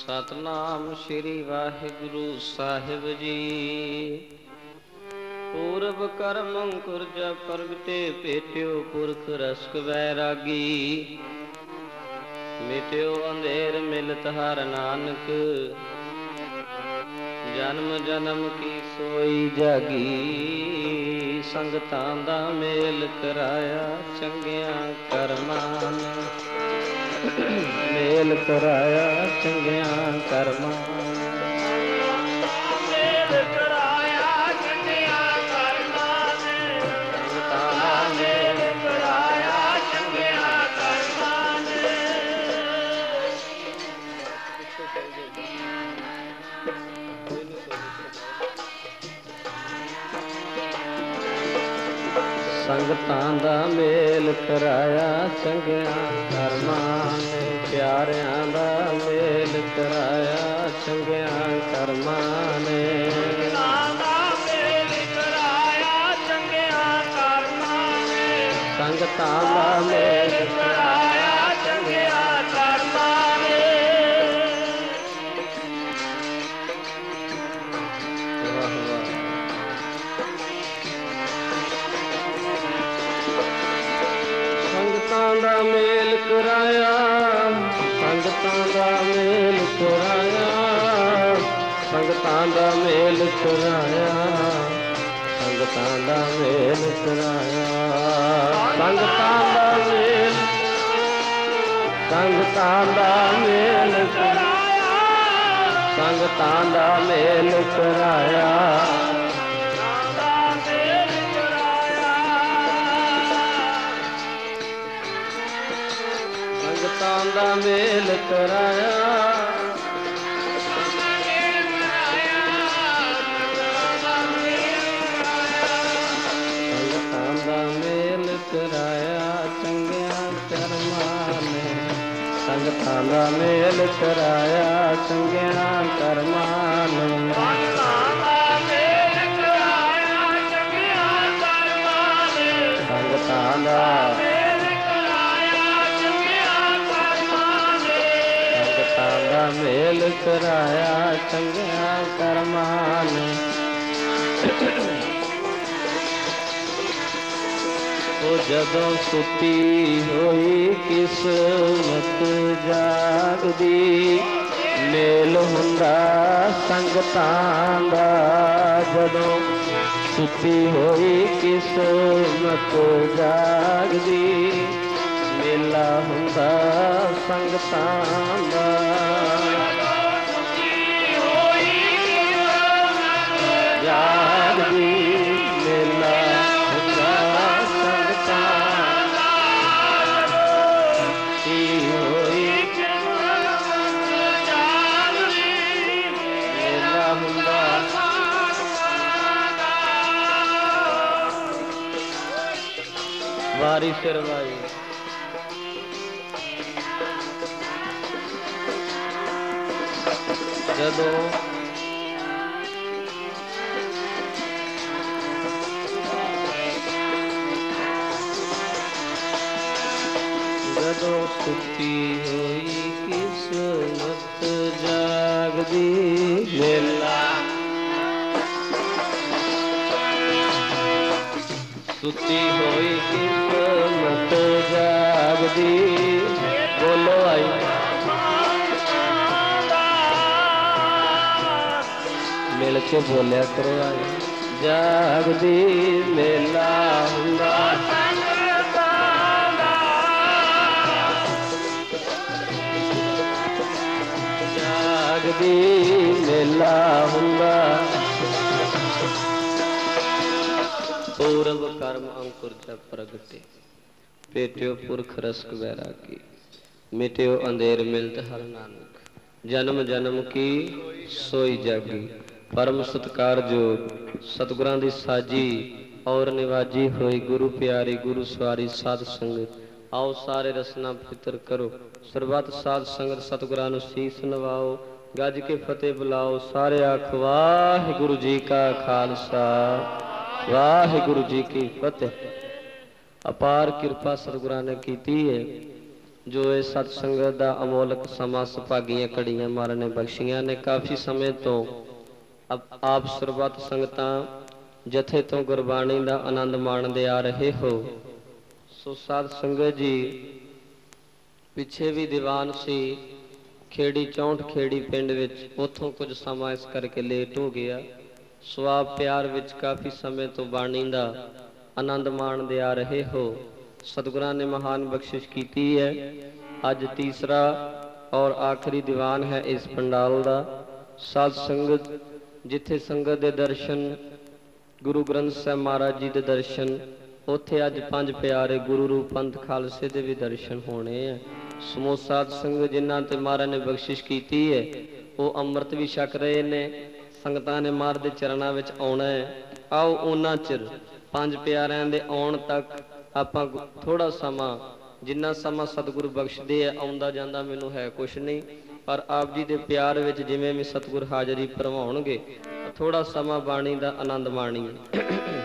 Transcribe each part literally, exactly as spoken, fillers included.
ਸਤਨਾਮ ਸ਼੍ਰੀ ਵਾਹਿਗੁਰੂ ਸਾਹਿਬ ਜੀ। ਪੂਰਬ ਕਰਮ ਅੰਕੁਰ ਜਬ ਪ੍ਰਗਟੇ, ਭੇਟਿਓ ਪੁਰਖ ਰਸਕ ਵੈਰਾਗੀ। ਮਿਟਿਓ ਅੰਧੇਰ ਮਿਲਤ ਹਰ ਨਾਨਕ, ਜਨਮ ਜਨਮ ਕੀ ਸੋਈ ਜਾਗੀ। ਸੰਗਤਾਂ ਦਾ ਮੇਲ ਕਰਾਇਆ ਚੰਗਿਆਂ ਕਰਮਾਂ ਨੇ, ਮੇਲ ਕਰਾਇਆ ਚੰਗਿਆਂ ਕਰਮਾਂ ਮੇਲ ਕਰਾਇਆ ਚੰਗਿਆਂ ਕਰਮਾਂ ਨੇ, ਸੰਗਤਾਂ ਦਾ ਮੇਲ ਕਰਾਇਆ ਚੰਗਿਆਂ ਕਰਮਾਂ ਨੇ। ਸੰਗਤਾਂ ਦਾ ਮੇਲ ਕਰਾਇਆ ਚੰਗਿਆਂ ਕਰਮਾਂ ਨੇ, ਪਿਆਰਿਆਂ ਦਾ ਮੇਲ ਕਰਾਇਆ ਚੰਗਿਆਂ ਕਰਮਾਂ ਨੇ। ਸੰਗਤਾਂ ਦਾ ਮੇਲ ਕਰਾਇਆ ਚੰਗਿਆਂ ਕਰਮਾਂ ਨੇ, ਸੰਗਤਾਂ ਦਾ ਮੇਲ ਕਰਾਇਆ ਚੰਗਿਆਂ ਕਰਮਾਂ ਨੇ। ਵਾਹ ਵਾਹ। ਸੰਗਤਾਂ ਦਾ ਮੇਲ ਕਰਾਇਆ, ਸੰਗਤਾਂ ਦਾ ਮੇਲ ਕਰਾਇਆ, ਸੰਗਤਾਂ ਦਾ ਮੇਲ ਕਰਾਇਆ, ਸੰਗਤਾਂ ਦਾ ਮੇਲ ਕਰਾਇਆ, ਸੰਗਤਾਂ ਦਾ ਮੇਲ, ਸੰਗਤਾਂ ਦਾ ਮੇਲ ਕਰਾਇਆ, ਸੰਗਤਾਂ ਦਾ ਮੇਲ ਕਰਾਇਆ। ਸੰਗਤਾਂ ਦਾ ਮੇਲ ਕਰਾਇਆ, ਸੰਗਤਾਂ ਦਾ ਮੇਲ ਕਰਾਇਆ ਚੰਗਿਆਂ ਕਰਮਾਂ ਨੇ, ਸੰਗਤਾਂ ਦਾ ਮੇਲ ਕਰਾਇਆ ਚੰਗਿਆਂ ਕਰਮਾਂ ਨੇ। ਸੰਗਤਾਂ ਦਾ ਮੇਲ ਕਰਾਇਆ ਚੰਗਿਆਂ ਕਰਮਾਂ ਨੇ। ਉਹ ਜਦੋਂ ਸੁੱਤੀ ਹੋਈ ਕਿਸਮਤ ਜਾਗਦੀ, ਮੇਲ ਹੁੰਦਾ ਸੰਗਤਾਂ ਦਾ। ਜਦੋਂ ਸੁੱਤੀ ਹੋਈ ਕਿਸਮਤ ਜਾਗਦੀ, ਮੇਲਾ ਹੁੰਦਾ ਸੰਗਤਾਂ ਦਾ। ਜਾਗਦੀ ਮੇਲਾ ਹੁੰਦਾ ਸੰਗਤਾਂ ਦਾ। ਸੁੱਤੀ ਹੋਈ ਮੇਲਾ ਹੁੰਦਾ। ਵਾਰੀ ਸਿਰ ਵਾਰੀ ਜਦੋਂ ਜਦੋਂ ਸੁੱਤੀ ਹੋਈ ਕਿਸਮਤ ਜਾਗਦੀ, ਮੇਲਾ ਸੁੱਤੀ ਹੋਈ ਕਿਸਮਤ ਜਾਗਦੀ। ਬੋਲੋ ਆਈ ਮਿਲ ਕੇ ਬੋਲਿਆ ਕਰੋ ਆਈ। ਜਾਗਦੀ ਮੇਲਾ ਹੁੰਦਾ ਜਾਗਦੀ ਮੇਲਾ ਹੁੰਦਾ। ਪੂਰਬ ਕਰਮ ਅੰਕੁਰ ਜਬ ਪ੍ਰਗਟੇ, ਭੇਟਿਓ ਪੁਰਖ ਰਸਕ ਵੈਰਾਗੀ। ਮਿਟਿਓ ਅੰਧੇਰ ਮਿਲਤ ਹਰ ਨਾਨਕ, ਜਨਮ ਜਨਮ ਕੀ ਸੋਈ ਜਾਗੀ। ਪਰਮ ਸਤਿਕਾਰਯੋਗ ਸਤਿਗੁਰਾਂ ਦੀ ਸਾਜੀ ਔਰ ਨਿਵਾਜੀ ਹੋਈ ਗੁਰੂ ਪਿਆਰੀ ਗੁਰੂ ਸਵਾਰੀ ਸਾਧ ਸੰਗਤ, ਆਓ ਸਾਰੇ ਰਸਨਾ ਫਿਤਰ ਕਰੋ। ਸਰਬੱਤ ਸਾਧ ਸੰਗਤ ਸਤਿਗੁਰਾਂ ਨੂੰ ਸੀਸ ਨਵਾਓ, ਗੱਜ ਕੇ ਫਤਿਹ ਬੁਲਾਓ। ਸਾਰੇ ਆਖ ਵਾਹਿਗੁਰੂ ਜੀ ਕਾ ਖਾਲਸਾ, ਵਾਹਿਗੁਰੂ ਜੀ ਕੀ ਫਤਿਹ। ਅਪਾਰ ਕਿਰਪਾ ਸਤਿਗੁਰਾਂ ਨੇ ਕੀਤੀ ਹੈ। जो ये सत्संगत का अमोलक समा सुभागियां घड़ियां महाराज ने बख्शियां ने। काफ़ी समय तो आप सरबत संगतां जथे तो गुरबाणी का आनंद माणते आ रहे हो। सो साध संगत जी पिछे भी दीवान सी खेड़ी चौंठ खेड़ी पिंड विच, उथों कुछ समा इस करके लेट हो गया। सो आप प्यार विच काफ़ी समय तो बाणी का आनंद माणते आ रहे हो। सतगुरां ने महान बख्शिश की है। अज तीसरा और आखिरी दीवान है इस पंडाल का। साध संगत जिथे संगत के दर्शन, गुरु ग्रंथ साहब महाराज जी के दर्शन, उत्थे अज पंज प्यारे गुरु रूप पंथ खालसे के भी दर्शन होने हैं। समूह साध संगत जिन्हां ते महाराज ने बख्शिश की है वो अमृत भी छक रहे ने। संगतां ने महाराज दे चरणां विच आउणा है। आओ उन्हां चिर पंज प्यारिਆਂ ਦੇ आउण तक ਆਪਾਂ थोड़ा समा, जिन्ना समा सतगुरु बख्शदे है, आउंदा जांदा मैनूं है कुछ नहीं, पर आप जी के प्यार विच जिवें भी सतगुरु हाजरी भरवाउणगे थोड़ा समा बाणी का आनंद माणीए।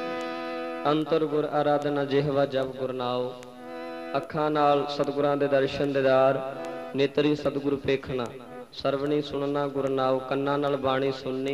अंतर गुर आराधना जिहवा जप गुर नाओ, अखां नाल सतगुरां दे दर्शन दीदार, नेतरी सतगुरु पेखना, सरवणी सुनना गुर नाओ, कन्नां नाल बाणी सुननी,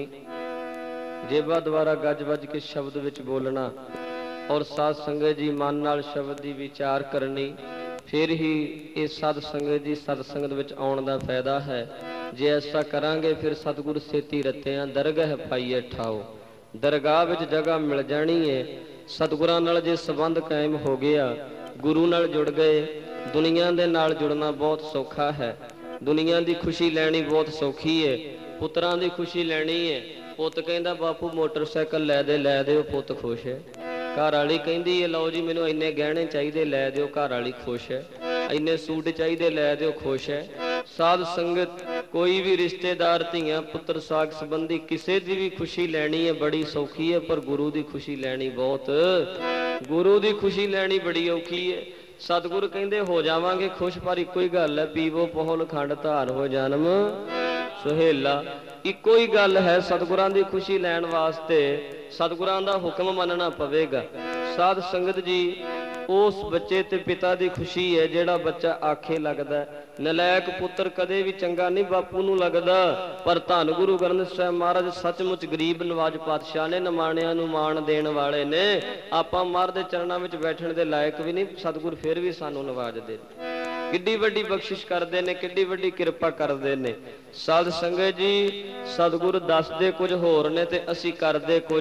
जेबा द्वारा गज वज के शब्द विच बोलना और साध संगत जी मन नाल शब्द की विचार करनी। फिर ही ये साध संगत जी सतसंगत विच आउण दा फायदा है। जे ऐसा करांगे फिर सतगुरु सेती रत्तियां दरगाह पाईए ठाओ, दरगाह विच जगह मिल जानी है। सतगुरां नाल जे संबंध कायम हो गया, गुरु नाल जुड़ गए, दुनिया दे नाल जुड़ना बहुत सौखा है। दुनिया की खुशी लैनी बहुत सौखी है, पुत्रां की खुशी लैनी है। पुत कहंदा बापू मोटरसाइकिल लै दे लै दे, पुत खुश है। घर वाली कहती है लो जी मैनू इन्ने गहने चाहिए लै दो, घर वाली खुश है। इन्ने सूट चाहिए लै दो, खुश है। साध संगत कोई भी रिश्तेदार धियां पुत्र साग संबंधी किसी की भी खुशी लैनी है बड़ी सौखी है, पर गुरु की खुशी लैनी बहुत, गुरु की खुशी लैनी बड़ी औखी है। सतगुरु कहते हो जावांगे खुश, पर इको ही गल है पीवो पहुल खंड धार हो जन्म सुहेला। इको ही गल है, सतगुरां दी खुशी लैण वास्ते सतगुरां दा हुक्म मनना पवेगा। साध संगत जी उस बच्चे ते पिता दी खुशी है जिहड़ा बच्चा आखे लगदा है। नलैक पुत्र कदे भी चंगा नहीं बापू नूं लगदा, पर धन गुरु ग्रंथ साहिब महाराज सचमुच गरीब नवाज पातशाह ने, नमाणिਆਂ ਨੂੰ ਮਾਣ देण वाले ने। आपां महाराज दे चरणां विच बैठण दे लायक भी नहीं, सतगुर फिर भी सानूं नवाजदे ने। किड्डी वड्डी बख्शिश करते हैं, किड्डी वड्डी किरपा करते हैं। साध संगत जी सतगुरु दसदे कुछ होर ने ते असीं करदे कुछ।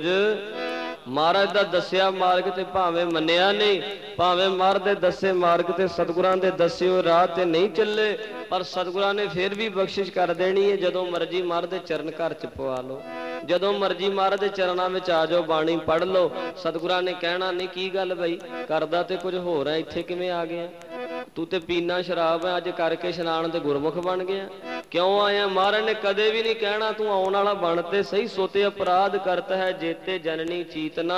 महाराज दा दस्सिया मार्ग ते भावें मन्निया नहीं, भावें महाराज दे दस्से मार्ग ते सतगुरां दे दस्से होए राह ते नहीं चले, पर सतगुरां ने फिर भी बख्शिश कर देनी है। जदों मर्जी महाराज दे चरण घर च पवा लो, जदों मर्जी महाराज दे चरणां विच आ जाओ, बाणी पढ़ लो। सतगुरां ने कहना नहीं की गल बई करदा ते कुछ होर है, इत्थे किवें आ गया तू ते पीना शराब है, अज करके इशनान ते गुरमुख बन गया, क्यों आया? महाराज ने कदे भी नहीं कहना तू आउण वाला बनते सही, सोते अपराध करता है जेते जननी चीतना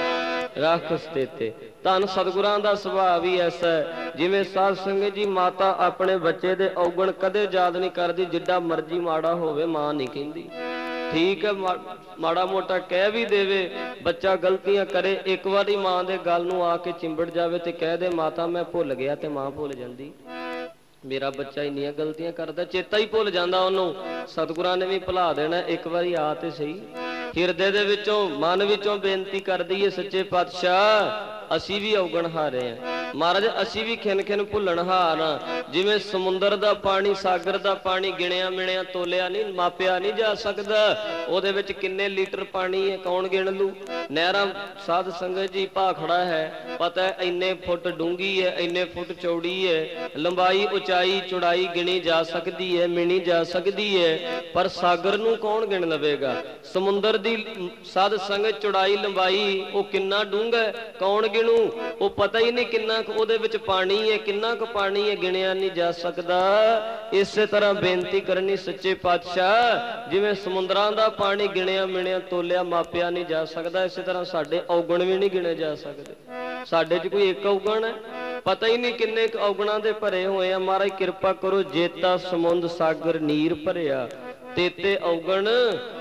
रख स्तेते। धन सतगुरां दा सुभाव ही ऐसा है। जिवें साध संगत जी माता अपने बच्चे दे औगण कदे याद नहीं करती, जिड्डा मर्जी माड़ा होवे मां नहीं कहंदी। ठीक है मा, माड़ा मोटा कह भी देवे, बच्चा गलतियां करे, एक बारी मां दे गल नूं आके चिंबड़ जावे ते कह दे माता मैं भुल गया, ते मां भुल जांदी। मेरा बच्चा इन्नियां गलतियां करदा, चेता ही भुल जांदा ओनूं। सतगुरां ने भी भुला देना, एक बारी आ ते सही। हिरदे दे विचों मन विचों बेनती करदी है सच्चे पातशाह असी भी औगण हारे हैं महाराज, असी भी खिन खिन भुलन हार हाँ। जिवें समुंदर दा पानी सागर दा पानी गिणिया मिणिया तोलिया नहीं मापिया नहीं जा सकदा, ओहदे विच किन्ने लीटर पानी है कौन गिण लू। नहरां साध संगत जी भाखड़ा है, पता है इन्ने फुट डूंगी है, इन्ने फुट चौड़ी है, लंबाई उचाई चौड़ाई गिणी जा सकती है, मिणी जा सकती है, पर सागर नूं कौन गिण लवेगा। समुंदर दी साध संगत चौड़ाई लंबाई वो किन्ना डूंगा कौन गिणू, वो पता ही नहीं किन्ना ਉਹਦੇ ਵਿੱਚ ਪਾਣੀ है, किन्ना क पानी है गिणिया नहीं जा सकता। इसे तरह बेनती करनी सच्चे पातशाह जिवें समुद्रां दा पानी गिणिया मिणिया तोलिया मापिया नहीं जा सकता, इसे तरह साडे औगण भी नहीं गिणे जा सकते। साडे च कोई एक औगण है, पता ही नहीं किन्ने औगणां दे भरे होए आ। महाराज कृपा करो जेता समुंद सागर नीर भरिया तेते औगण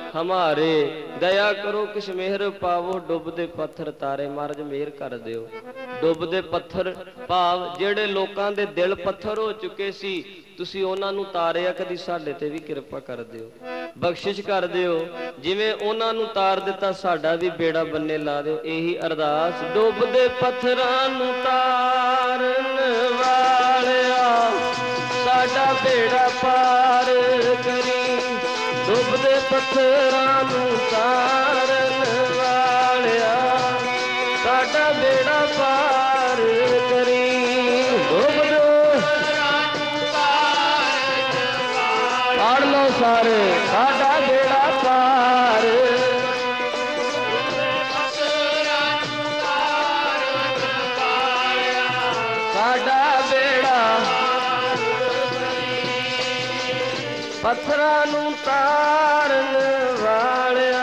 हमारे। दया करो किस मेहर पावो डुबदे पत्थर तारे। महाराज मेहर कर दिओ। डुबदे पत्थर भाव ਜਿਹੜੇ ਲੋਕਾਂ ਦੇ ਦਿਲ ਪੱਥਰ ਹੋ ਚੁੱਕੇ ਸੀ, ਤੁਸੀਂ ਉਹਨਾਂ ਨੂੰ ਤਾਰਿਆ, ਕਦੀ ਸਾਡੇ ਤੇ ਵੀ ਕਿਰਪਾ ਕਰ ਦਿਓ, ਬਖਸ਼ਿਸ਼ ਕਰ ਦਿਓ। ਜਿਵੇਂ ਉਹਨਾਂ ਨੂੰ ਤਾਰ ਦਿੱਤਾ, ਸਾਡਾ ਵੀ ਬੇੜਾ ਬੰਨੇ ਲਾ ਦਿਓ। ਇਹੀ ਅਰਦਾਸ। ਡੁੱਬਦੇ ਪੱਥਰਾਂ ਨੂੰ ਤਾਰਨ ਵਾਲਿਆ, ਸਾਡਾ ਬੇੜਾ ਪਾਰ ਕਰੀ। ਡੁੱਬਦੇ ਪੱਥਰਾਂ ਨੂੰ ਤਾਰਨ ਵਾਲਿਆ, ਸਾਡਾ ਬੇੜਾ ਪਾਰ ਕਰੀ। ਡੁੱਬਦੇ ਪੜ੍ਹ ਲਓ ਸਾਰੇ। ਸਾਡਾ ਬੇੜਾ ਪਾਰ, ਸਾਡਾ ਬੇੜਾ ਪੱਥਰਾਂ ਨੂੰ ਤਾਰਨ ਵਾਲਿਆ।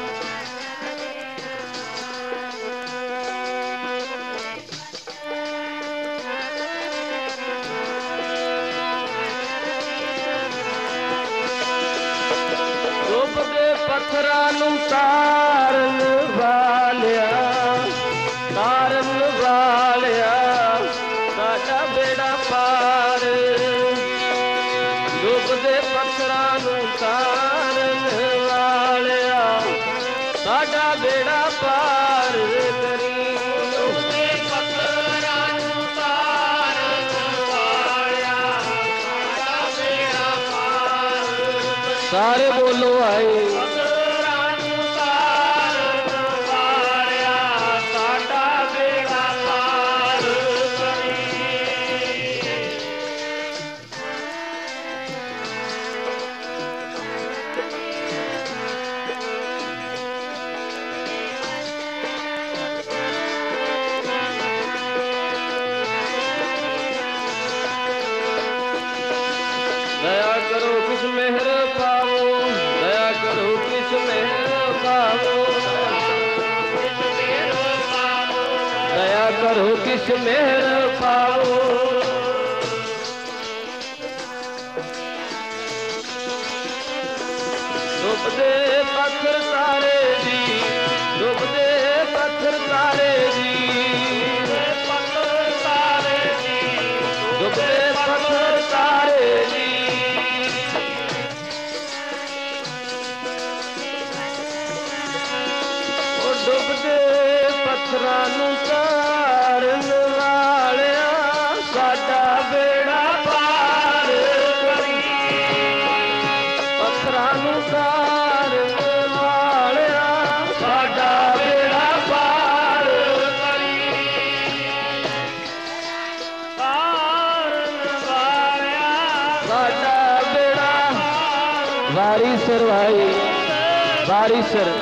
ਡੁੱਬਦੇ ਪੱਥਰਾਂ ਨੂੰ ਤਾਰਨ ਵਾਲਿਆ, ਤਾਰਨ ਵਾਲਿਆ, ਸਾਡਾ ਬੇੜਾ ਪਾਰ। ਡੁੱਬਦੇ ਪੱਥਰਾਂ ਨੂੰ ਤਾਰਨ ਵਾਲਿਆ, ਸਾਡਾ ਬੇੜਾ ਪਾਰ ਕਰੀ। ਡੁੱਬਦੇ ਪੱਥਰਾਂ ਨੂੰ ਤਾਰਨ ਵਾਲਿਆ, ਸਾਡਾ ਬੇੜਾ ਪਾਰ। ਸਾਰੇ ਬੋਲੋ ਆਏ। दया करो किस मेहर पावो, दया करो किस मेहर पावो, दया करो किस मेहर पावो। डुबदे पत्थर तारे जी, डुबदे पत्थर तारे जी, पत्थर तारे जी, डुबदे पत्थर तारे जी। डुबदे पत्थरां नूं तारन वालिया, साडा बेड़ा पार करी। पत्थरां नूं तारन वालिया, साडा बेड़ा पार करी। तारन वालिया, साडा बेड़ा। वारी सिर भाई, वारी सिर।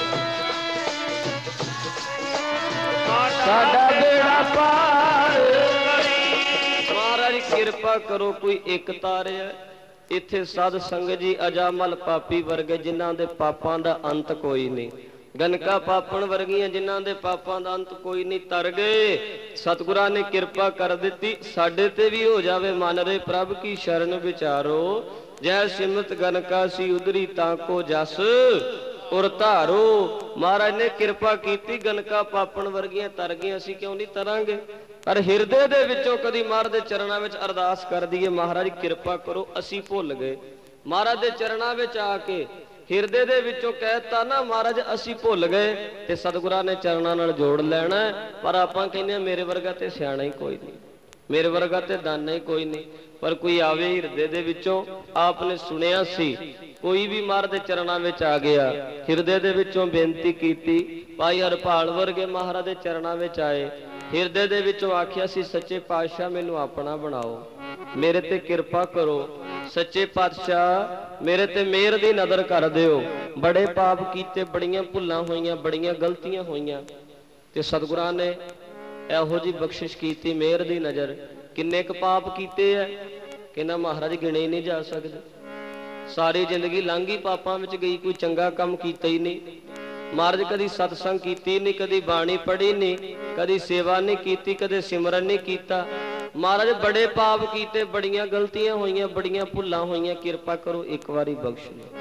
साडा बेड़ा पार करी। महाराज किरपा करो कोई एक तारिया। इत्थे साध संगत जी अजामल पापी वर्गे जिन्हां दे पापां दा अंत कोई नहीं, गनका पापण वर्गियां जिन्हां दे पापां दा अंत कोई नहीं, तर गए। सतगुरां ने किरपा कर दित्ती, साडे ते भी हो जावे। मन रे प्रभ की शरण विचारो, जै सिमत गनका सी उदरी ताको जस उर धारो। महाराज ने किरपा कीती, गनका पापण वर्गियां तर गईयां, असीं क्यों नहीं तरांगे। पर हिरदे दे विचों कदी महाराज दे चरणां विच अरदास कर दईए, महाराज किरपा करो असीं भुल गए। महाराज दे चरणां विच आके हिरदे दे विचों कहता ना महाराज असीं भुल गए, ते सतगुरां ने चरणां नाल जोड़ लैणा। पर आपां कहने मेरे वर्गा ते सियाणा ही कोई नहीं, मेरे वर्गा ते दाना ही कोई नहीं। पर कोई आवे हिरदे दे विचों, आपने सुनिया सी कोई भी महाराज दे चरणां विच आ गया, हिरदे दे विचों बेनती कीती। भाई हरपाल वर्गे महाराज दे चरणां विच आए, हिरदे दे विचों आखिया सी सच्चे पातशाह मैनू अपना बनाओ, मेरे ते किरपा करो। सच्चे पातशाह मेरे ते मेहर दी नज़र कर दिओ। बड़े पाप कीते, बड़ियां भुल्लां होईयां, बड़ियां गलतियां होईयां, ते सतगुरां ने इहो जी बख्शिश कीती, मेहर दी नज़र। किन्ने क पाप कीते है, कहना महाराज गिने ही नहीं जा सकते। सारी जिंदगी लंघ ही पापां विच गई, कोई चंगा काम कीता ही नहीं। महाराज कदी सतसंग कीती नहीं, कदी बाणी पढ़ी नहीं, कदी सेवा नहीं कीती, कदे सिमरन नहीं कीता। महाराज बड़े पाप कीते, बड़ियां गलतियां होईयां, बड़ियां भुल्लां होईयां, किरपा करो एक बारी बख्श लो।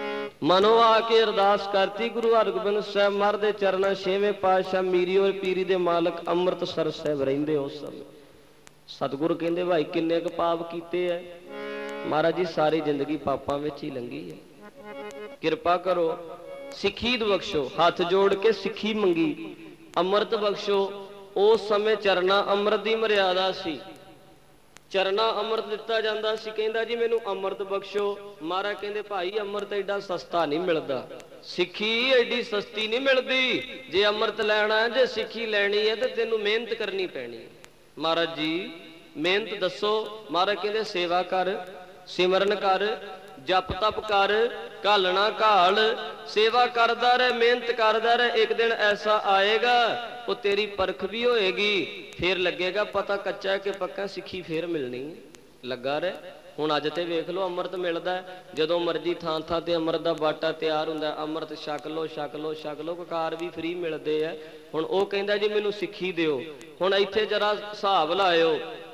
मनो आके अरदास करती गुरु हरगोबिंद साहब महाराज दे चरणा छेवें पातशाह मीरी और पीरी दे मालक अमृतसर साहब रहिंदे उस समय। सतगुरु कहंदे भाई किन्ने क पाप कीते है? महाराज जी सारी जिंदगी पापां विच ही लंघी है, किरपा करो सिखी बख्शो। हाथ जोड़ के सिखी मंगी, अमृत बख्शो। उस समय चरना अमृत की मर्यादा सी, चरना अमृत दिता जाता सी। कहंदा जी मैनू अमृत बख्शो। महाराज कहंदे भाई अमृत एडा सस्ता नहीं मिलता, सिखी एडी सस्ती नहीं मिलती। जे अमृत लैना है, जे सिखी लैनी है तो तेनू मेहनत करनी पैनी है। महाराज जी मेहनत दसो। महाराज कहंदे सेवा कर, सिमरन कर, जप तप कर, घालना घाल, सेवा करदा रह, मेहनत करदा रह। एक दिन ऐसा आएगा वो तेरी परख भी होएगी, फिर लगेगा पता कच्चा है कि पक्का सिखी फिर मिलनी है। लगा रह। हुण अज ते वेख लो अमृत मिलदा है, जदों मर्जी थां थां ते अमृत दा बाटा तैयार हुंदा है। अमृत छक लो छक लो छक लो, ककार भी फ्री मिलदे है। हुण ओह कहंदा जी मैनू सिखी दिओ। हुण इत्थे जरा हिसाब लाओ,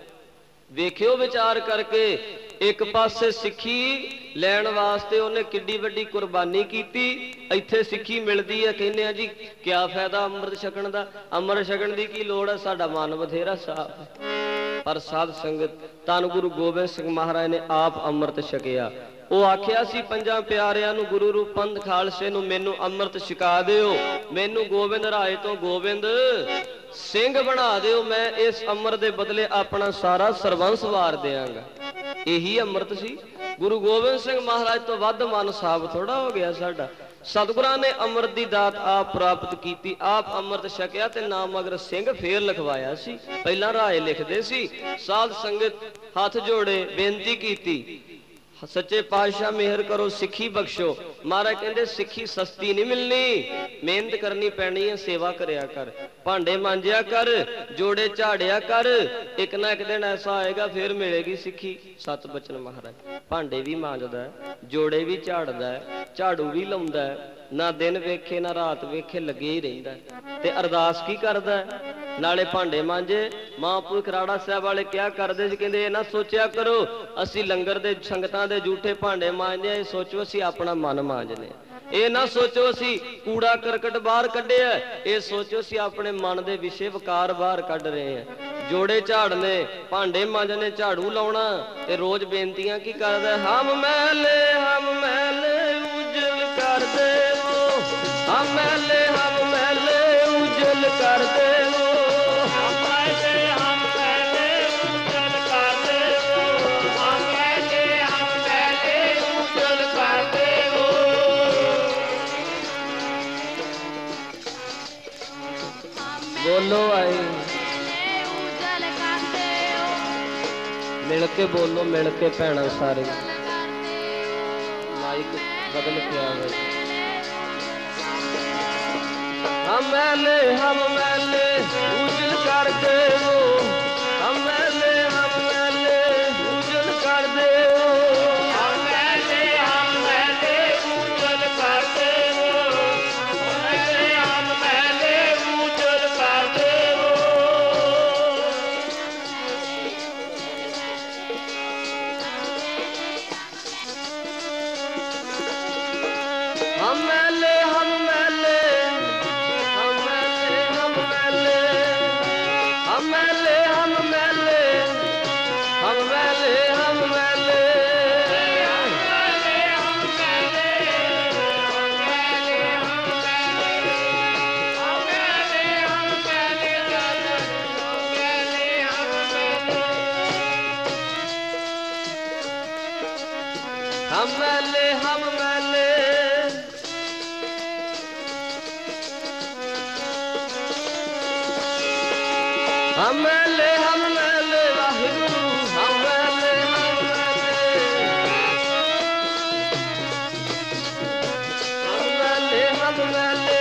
वेखियो विचार करके। एक पासे सिखी लैण वास्ते उन्हें किड्डी वड्डी कुर्बानी कीती, इत्थे सिखी मिलदी है। कहने जी क्या फायदा अमृत छकण दा? अमृत छकण दी की लोड़ है? साडा मन बथेरा साफ है। पर साध संगत धन गुरु गोबिंद सिंह महाराज ने आप अमृत छकिया। वो आखिया सी पंजां प्यारियां नूं गुरु रूप पंथ खालसे नूं मैनू अमृत छका दिओ, मैनू गोबिंद राय तो गोबिंद सिंह बना दिओ। मैं इस अमृत दे बदले अपना सारा सरबंस वार देंगा। यही अमृत सी। गुरु गोबिंद सिंह महाराज तो वध मन साफ थोड़ा हो गया साडा। सतगुरां ने अमृत की दात आप प्राप्त की, आप अमृत छकिया ते नाम मगर सिंह फेर लिखवाया सी। पहला राय लिखदे सी। साध संगत हाथ जोड़े बेनती की, सच्चे पातशाह मेहर करो सिखी बख्शो। महाराज कहंदे सिखी सस्ती नहीं मिलनी, मेहनत करनी पैनी है। सेवा करया कर, भांडे मांजिया कर, जोड़े झाड़िया कर। एक ना एक दिन ऐसा आएगा फिर मिलेगी सिखी। सत बचन महाराज। भांडे भी मांजदा है, जोड़े भी झाड़दा है, झाड़ू भी लाउंदा है, ना दिन वेखे ना रात वेखे लगे ही रहिंदा है। ते अरदास की करदा है? नाले भांडे मांजे। महापुरख राड़ा साहब वाले क्या करदे सी? कहंदे ना सोचिया करो असी लंगर दे संगतां दे झूठे भांडे मांजदे, ये सोचो असी अपना मन मांजने। ये ना सोचो असी कूड़ा करकट बाहर कढिया, ये सोचो असी अपने मन दे विषय विकार बाहर कढ रहे हैं। जोड़े झाड़ने, भांडे मांजने, झाड़ू लाउणा ते रोज बेनतियां की करदा? हम मैले हम मैले उजल कर देवो, हम मैले हम मैले उजल कर देवो, हम मैले हम मैले उजल कर देवो, हम मैले हम मैले उजल कर देवो। बोलो आई मिल के बोलो, मिल के भैणा सारे। माइक बदल के आ गए। हम मैले हम मैले उजल कर देवो, हम मैले हम मैले उजल कर देवो, हम मैले हम मैले उजल कर देवो, हम मैले हम मैले उजल कर देवो। हम मैले हम मैले हम मैले हम मैले हम मैले हम मैले वाहिगुरु हम मैले हम मैले हम मैले हम मैले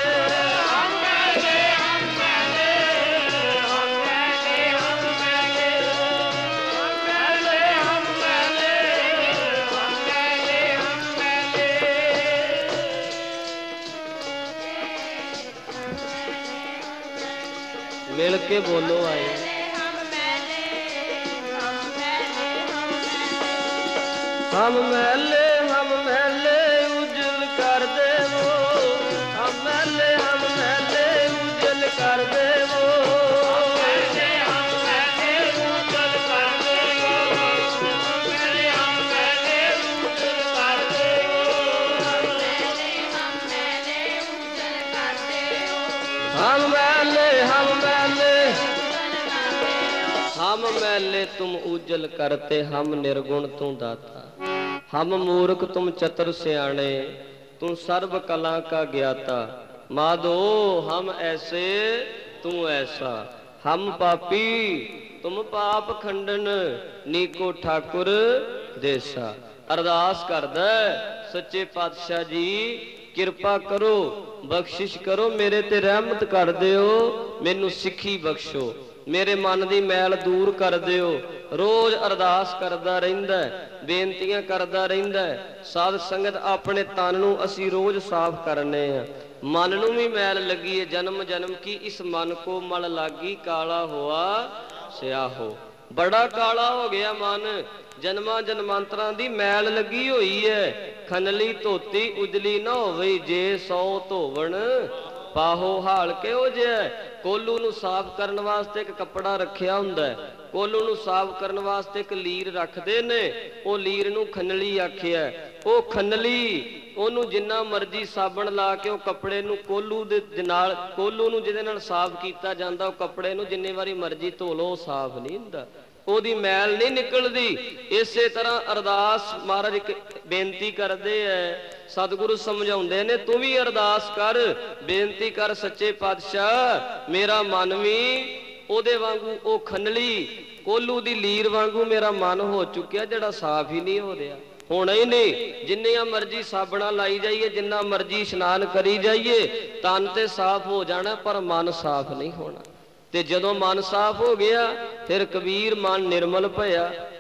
मिल के बोलो आए। हम मैले हम मैले उजल कर देवो। हम मैले हम मैले हम मैले तुम उज्जल करते, हम निर्गुण तू दाता। हम मूर्ख तुम चतुर सियाणे, तू सर्व कला का ज्ञाता। माधो हम ऐसे तू ऐसा, हम पापी तुम पाप खंडन, नीको ठाकुर देसा। अरदास करदा सच्चे पातशाह जी किरपा करो, बख्शिश करो, मेरे ते रहमत कर दिओ, मैनू सिक्खी बख्शो, मेरे मन की मैल दूर कर दिओ। रोज अरदास करदा रहिंदा, बेनतियां करदा रहिंदा। साध संगत अपने तन नूं असीं रोज साफ करने आ। मन नूं भी मैल लगी है जन्म जन्म की, इस मन को मल लागी, काला हुआ स्याहो। बड़ा काला हो गया मन, जन्मां जन्मांतरां दी मैल लगी हुई है। खनली धोती उजली ना होवे, जे सौ धोवण पाहो हाल किहो जिहा। कोलू नूं साफ करन वास्ते एक कपड़ा रखिया हुंदा है, कोलू नूं साफ करन वास्ते एक लीर रखदे ने, ओ लीर नूं खनली आखिया। ओ खनली ओनू जिन्ना मर्जी साबण ला के ओ कपड़े नूं कोलू दे नाल, कोलू नूं जिहदे नाल साफ कीता जांदा, ओ कपड़े नूं जिन्नी वारी मर्जी धो लो साफ नहीं हुंदा, ओदी मैल नहीं निकलदी। इसे तरह अरदास महाराज एक बेनती करदे है, सतगुरु समझाउंदे ने, तू भी अरदास कर, बेनती कर सच्चे पातशाह, मेरा मन भी ओदे वांगू ओ खनली कोलू दी लीर वांगू मेरा मन हो चुकिया, जिहड़ा साफ ही नहीं हो रहा। होना ही नहीं, जिन्नियां मर्जी साबणा लाई जाइए, जिन्ना मर्जी इशनान करी जाइए, तन ते साफ हो जाना पर मन साफ नहीं होना। ते जदों मन साफ हो गया फिर कबीर मन निर्मल भया,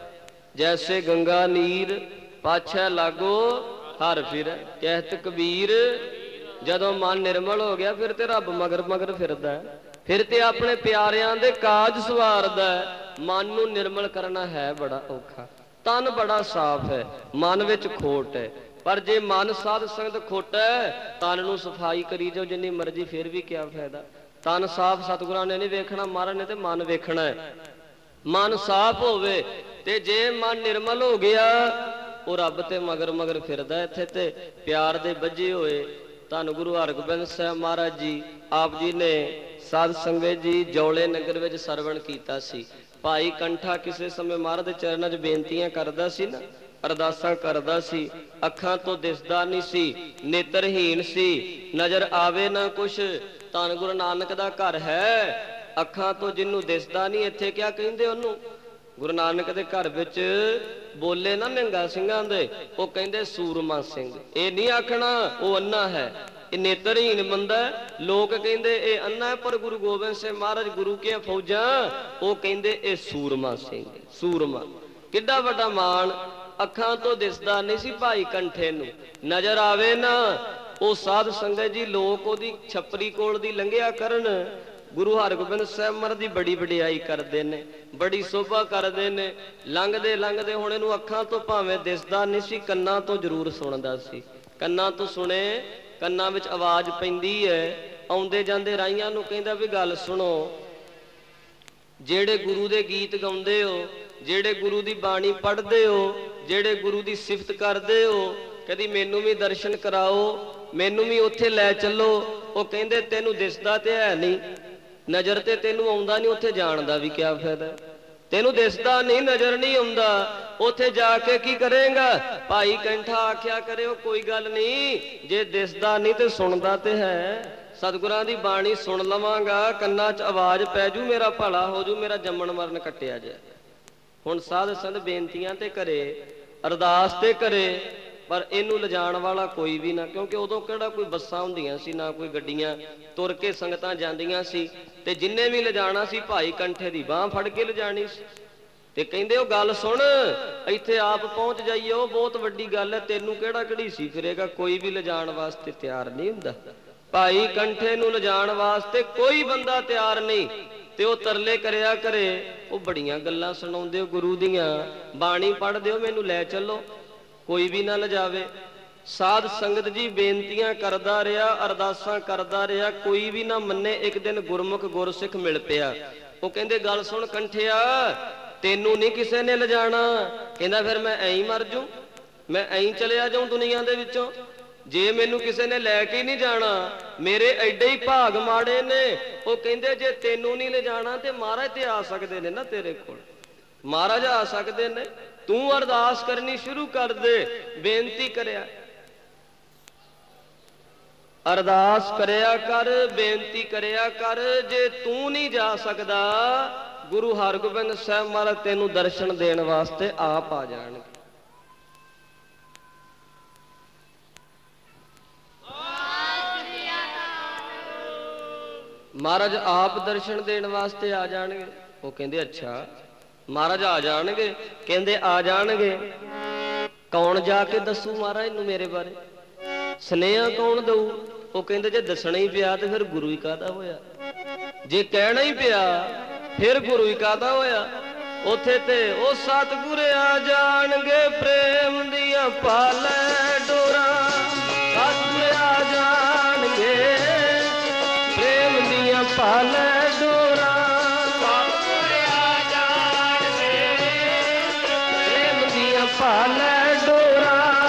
जैसे गंगा नीर पाछै लागो हर फिर। कहत कबीर जदों मन निर्मल हो गया फिर ते रब मगर मगर फिरदा है, फिर ते अपने प्यारियां दे काज सवारदा है। मन नूं निर्मल करना है बड़ा औखा, तन बड़ा साफ है, मन विच खोट है। पर जे मन साध संगत खोटा है, तन नूं सफाई करी जाओ जिन्नी मर्जी, फिर भी क्या फायदा। तन साफ सतगुरां ने नहीं वेखना, महाराज ने ते मन वेखना है। मन साफ होवे ते जे मन निर्मल हो गया, वो रब ते मगर मगर फिरदा। इत्थे ते प्यार दे बजे होए धन गुरु हरगोबिंद साहब महाराज जी, आप जी ने साध संगत जी जौले नगर विच सरवण कीता सी। भाई कंठा किसी समय महाराज दे चरणां च बेनतियां करदा सी ना, अरदासां करदा सी। अखां तो दिसदा नहीं सी, नेत्रहीन सी, नजर आवे ना कुछ। धन गुरु नानक दा घर है, अखां तो जिन्नू दिसदा नहीं, इत्थे क्या कहिंदे ओनू, गुरु नानक दे घर विच बोले ना निहंगा सिंघां दे, ओ कहिंदे सूरमा सिंह। ये नहीं आखना वो अन्ना है, ये नेत्रहीन बंदा है। लोग कहिंदे ये अन्ना है, पर गुरु गोबिंद सिंह महाराज गुरु के फौजां, वो कहिंदे ये सूरमा सिंह। सूरमा किड्डा वड्डा मान, अखां तो दिसदा नहीं सी भाई कंठे नूं, नजर आवे ना। वो साध संगत जी लोग ओदी छपरी कोल दी लंघिया करन, गुरु हरगोबिंद साहब महाराज दी बड़ी वडियाई करदे ने, बड़ी शोभा करदे ने। लंघदे लंघदे हुण इहनूं अखां तो भावें दिसदा नहीं सी, कन्नां तो जरूर सुणदा सी। कन्नां तो सुणे, कन्नां विच आवाज़ पैंदी है, आउंदे जांदे राहियां नूं कहिंदा भी गल सुणो, जेड़े गुरु दे गीत गाउंदे हो, जेड़े गुरु दी बाणी पढ़दे हो, जेड़े गुरु दी सिफत करदे हो, कदी मैनू भी दर्शन कराओ, मैनू भी उत्थे लै चलो। वो कहिंदे तैनू दिसदा ते है नहीं, नज़र ते तैनू आउंदा नहीं, उत्थे जाण दा भी क्या फायदा। तेनू दिसदा नहीं, नज़र नहीं आउंदा, उत्थे जाके की करेगा। भाई कंठा आख्या करे कोई गल नहीं, जे दिसदा नहीं ते सुनदा ते है। सतगुरां दी बाणी सुन लवांगा, कन्नां च आवाज़ पै जू, मेरा भला हो जू, मेरा जम्मण मरण कट्टिया जाए। हुण साध संत बेनतियां ते करे, अरदास ते करे, पर इनू लिजाण वाला कोई भी ना, क्योंकि उदों किहड़ा कोई बसां हुंदियां सी, ना कोई गड्डियां, तुर के संगतां जांदियां सी। ते जिन्ने भी लिजाणा सी भाई कंठे दी बांह फड़ के लिजाणी सी। ते कहिंदे ओ गल सुण, इत्थे आप पहुंच जाइए, वो बहुत वड्डी गल है, तेनू किहड़ा घड़ीसी फिरेगा, कोई भी लिजाण वास्ते तैयार नहीं हुंदा। भाई कंठे नू लिजाण वास्ते कोई बंदा तैयार नहीं। ते वो तरले करिया करे, वो बड़ियां गल्लां सुणाउंदे हो गुरु दियां, बाणी पढ़दे हो, मैनू लै चलो, कोई भी ना लिजावे। साध संगत जी बेनतियां करदा रहा, अरदासां करदा रहा, कोई भी ना मन्ने। एक दिन गुरमुख गुरसिख मिल पिया। वो कहंदे गल सुन कंठिया, तेनू नहीं किसी ने ले जाना। कहंदा फिर मैं ऐं मर जूं, मैं ऐं चलिया जाऊं दुनिया दे विचों। जे मैनू किसी ने लैके ही नहीं जाना, मेरे एडे ही भाग माड़े ने। वो कहंदे जे तेनू नहीं ले जाना तो महाराज ते आ सकते ने ना तेरे कोल, महाराज आ सकते ने। तू अरदास करनी शुरू कर दे। बेनती करया, अरदास करया कर, बेनती करया कर। जे तू नहीं जा सकदा, गुरु हरगोबिंद साहब महाराज तेनू दर्शन देने वास्ते आप आ जाणगे। महाराज आप दर्शन देने वास्ते आ जाणगे। वो कहंदे अच्छा महाराज आ जाणगे। कहंदे आ जाणगे, कौन जाके दसू महाराज नू मेरे बारे, स्नेहा कौन दऊ? वो कहंदे जे दसना ही पिया तो फिर गुरु ही काहदा होया, जे कहना ही पिया फिर गुरु ही काहदा होया। उथे ते ओ सतगुर आ जाणगे, प्रेम दियां पाले डोरा। सतगुर आ जाणगे, प्रेम दियां पाले डोरा। सतगुर आ जाणगे, प्रेम दियां पाले डोरा।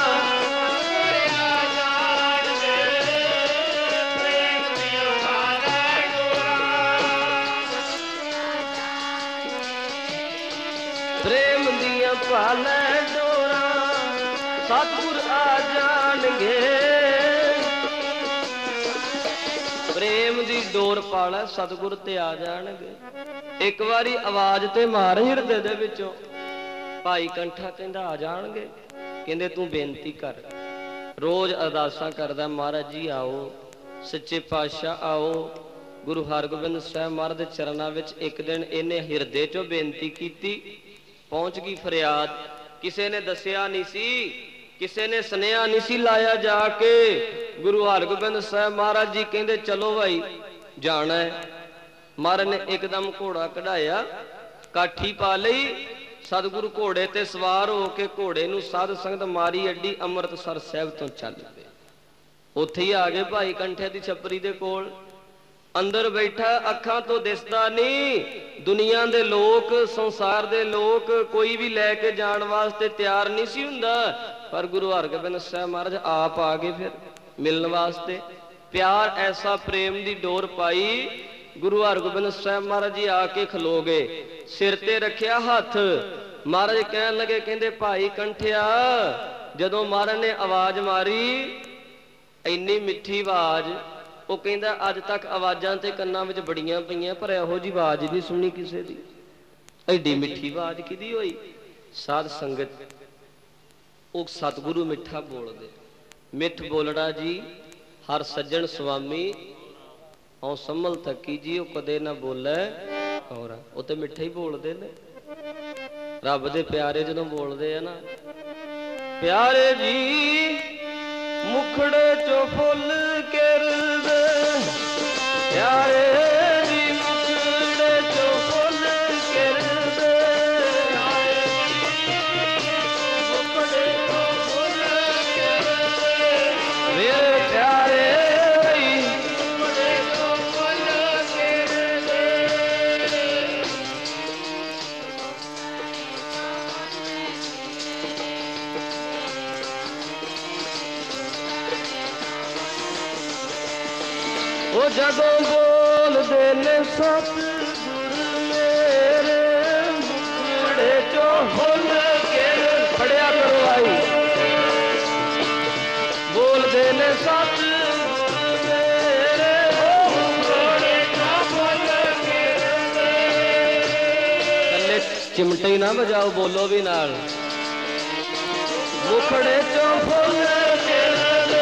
पाले डोरा, सतगुर आ जाणगे। प्रेम दी डोर पाला, सतगुर ते आ जाणगे। एक बारी आवाज ते मार हिरदे दे विचों। भाई कंठा कहंदा आ जाणगे। कहंदे तू बेनती कर। रोज अरदासां करदा, महाराज जी आओ, सच्चे पातशाह आओ। गुरु हरगोबिंद साहब महाराज दे चरनां विच एक दिन इहने हिरदे चों बेनती कीती। पहुंच गई फरियाद। किसी ने दसिया नहीं सी, किसी ने स्नेहा नहीं सी लाया जाके। गुरु हरगोबिंद साहब महाराज जी कहंदे चलो भाई जाना है। महाराज ने एकदम घोड़ा कढ़ाया, काठी पा लई। सतगुरु घोड़े ते सवार होके घोड़े नूं साध संगत मारी अड्डी अमृतसर साहिब तो चल पे। उत्थे ही आ गए भाई कंठे दी छपरी दे कोल। अंदर बैठा, अखां तो दिसदा नहीं। दुनिया दे लोग, संसार दे लोग कोई भी लैके जाण वास्ते तैयार नहीं सी हुंदा, पर गुरु हरगोबिंद साहब महाराज आप आ गए फिर मिलने वास्ते। प्यार ऐसा प्रेम दी डोर पाई। गुरु हरगोबिंद साहब महाराज जी आके खलो गए, सिर ते रखिया हथ। महाराज कहन लगे, कहंदे भाई कंठिया, जदों महाराज ने आवाज मारी, इन्नी मिठी आवाज। वो कहंदा अज तक आवाजां ते कन्नां विच बड़ियां पईयां, पर इहो जी आवाज नहीं सुनी किसे दी। एडी मिठी आवाज किहदी होई? साध संगत वो सतगुरु मिठा बोलदे। मिठ बोलड़ा जी हर सज्जन स्वामी औ संभल थकी जी, वो कदे ना बोले और वो तो मिठा ही बोलते ने। रब दे प्यारे जदों बोलते हैं ना, प्यारे जी मुखड़े चो फुल किरदे, प्यारे जी मुखड़े चो फुल किरदे, मुखड़े चो फुल किरदे, मेरे प्यारे मुखड़े चो फुल किरदे। वो जदों बोलदे ने सतगुर मेरे, मुखड़े चो फुल किरदे, फड़िया करो आई, बोलदे ने सतगुर मेरे, मुखड़े चो फुल किरदे। कल्ले चिमटे ही ना बजाओ, बोलो भी नाल। मुखड़े चो फुल किरदे,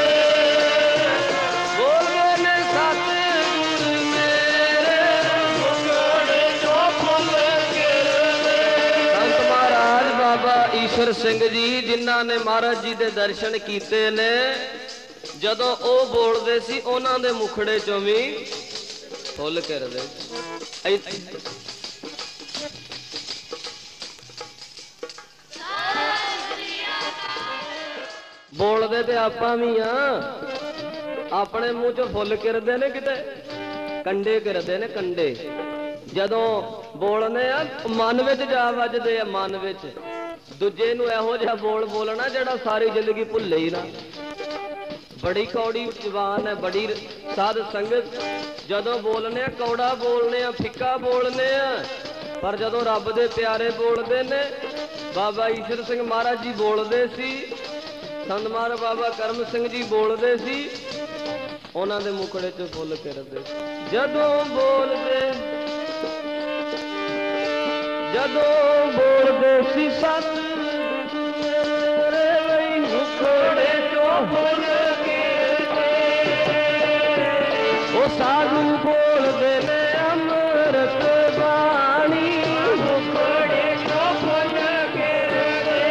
ईश्वर सिंह जी जिन्हां ने महाराज जी दे दर्शन कीते ने, जदों ओ बोलदे सी उन्हां दे मुखड़े चों भी फुल किरदे। बोलते तो आपां भी हाँ, अपने मूँह चों फुल किरदे ने, किते कंडे किरदे ने कंडे। जदों बोलने आ मन विच जा वजदे आ, मन विच दूजे नूं इहो जिहा बोल बोलना जिहड़ा सारी जिंदगी भुल्ले ही ना। बड़ी कौड़ी जबान है, बड़ी साध संगत। जदों बोलने कौड़ा बोलने आ, फिक्का बोलने आ, पर जदों रब दे प्यारे बोलते ने। बाबा ईश्वर सिंह महाराज जी बोलते सी, संत महाराज बाबा करम सिंह जी बोलते सी, उन्हां दे मुखड़े च फुल किरदे। जदों बोलते जदों बोलते सी सतगुर मुखड़े चो फुल किरदे। ओ साधु बोलते ने अमृत बाणी, मुखड़े चो फुल किरदे।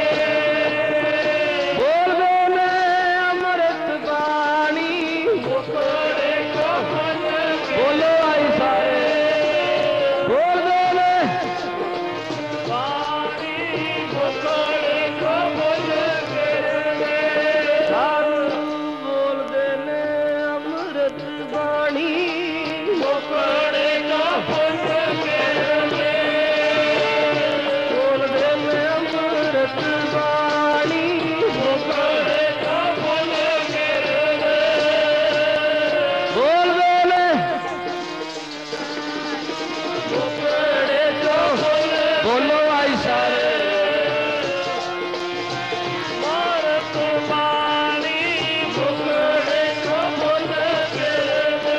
बोलते ने अमृत बाणी, मुखड़े चो फुल किरदे। बोलो आई सारे बोलते ने बाणी, मुखड़े चो फुल किरदे। साधु बोलते ने अमृत बाणी, मुखड़े चो फुल किरदे। बोलते ने अमृत बाणी, मुखड़े चो फुल किरदे। बोलते ने मुखड़े चो फुल। बोलो आई सारे अमृत बाणी, मुखड़े चो फुल किरदे।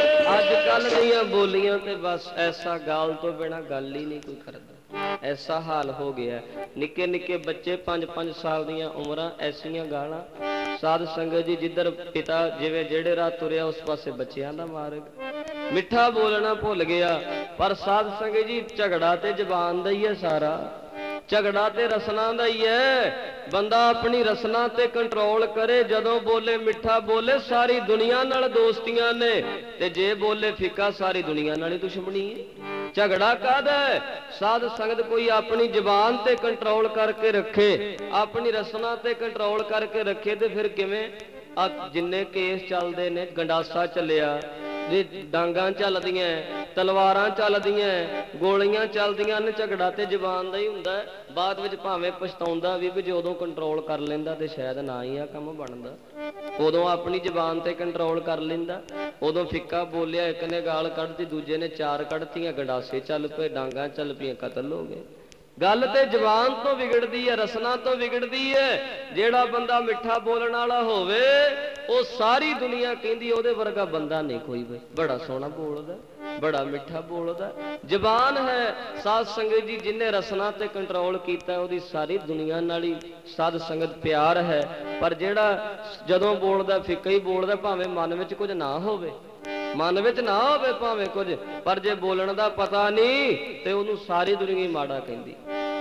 अजकल दीयां बोलियां ते बस ऐसा गाल तो बिना गल ही नहीं कोई करदा। ऐसा हाल हो गया, निक्के निक्के बच्चे पांच पांच साल दियां उमरां, ऐसियां गालां। साध संगत जी जिधर पिता जिवें जेड़े राह तुरिया उस पासे बच्चियां दा मार्ग। मिठा बोलना भुल गया, पर साध संगत जी झगड़ा ते जबान दा ही है सारा। झगड़ा ते रसना दा ही है। बंदा अपनी रसना ते कंट्रोल करे। जदों बोले मिठा बोले सारी दुनिया नाल दोस्तियां ने, ते जे बोले फिक्का सारी दुनिया नाल ही दुश्मनी है। झगड़ा काहदा है? साध संगत कोई अपनी जबान ते कंट्रोल करके रखे, अपनी रसना ते कंट्रोल करके रखे, ते फिर किवें आ जिन्ने केस चलदे ने, गंडासा चलिया, डांगां चलदियां, तलवारां चलदियां, गोलियां चलदियां ने, झगड़ा ते जबान दा ही हुंदा है। बाद विच भावें पछताउंदा भी भी जदों कंट्रोल कर लैंदा ते शायद ना ही आ काम बनदा। उदों अपनी जबान ते कंट्रोल कर लैंदा, उदों फिक्का बोलिया, एक ने गाल कढ़ती, दूजे ने चार कढ़तियां, गंडासे चल पे, डांगां चल पईयां, कतल हो गए। गल ते जबान तो बिगड़दी है, रसना तो बिगड़दी है। जेड़ा बंदा मिठा बोलण वाला होवे, वो सारी दुनिया कहंदी ओहदे वर्गा बंदा नहीं कोई। बई बड़ा सोहना बोलदा, बड़ा मिठा बोलदा। जबान है साध संगत जी जिन्हें रसना ते कंट्रोल कीता, ओहदी सारी दुनिया नाल ही साध संगत प्यार है। पर जेड़ा जदों बोलदा फिक्का ही बोलदा, भावें मन विच कुछ ना होवे, मन विच ना होवे भावें कुछ, पर जे बोलण दा पता नहीं ते ओनू सारी दुनिया ही माड़ा कहंदी।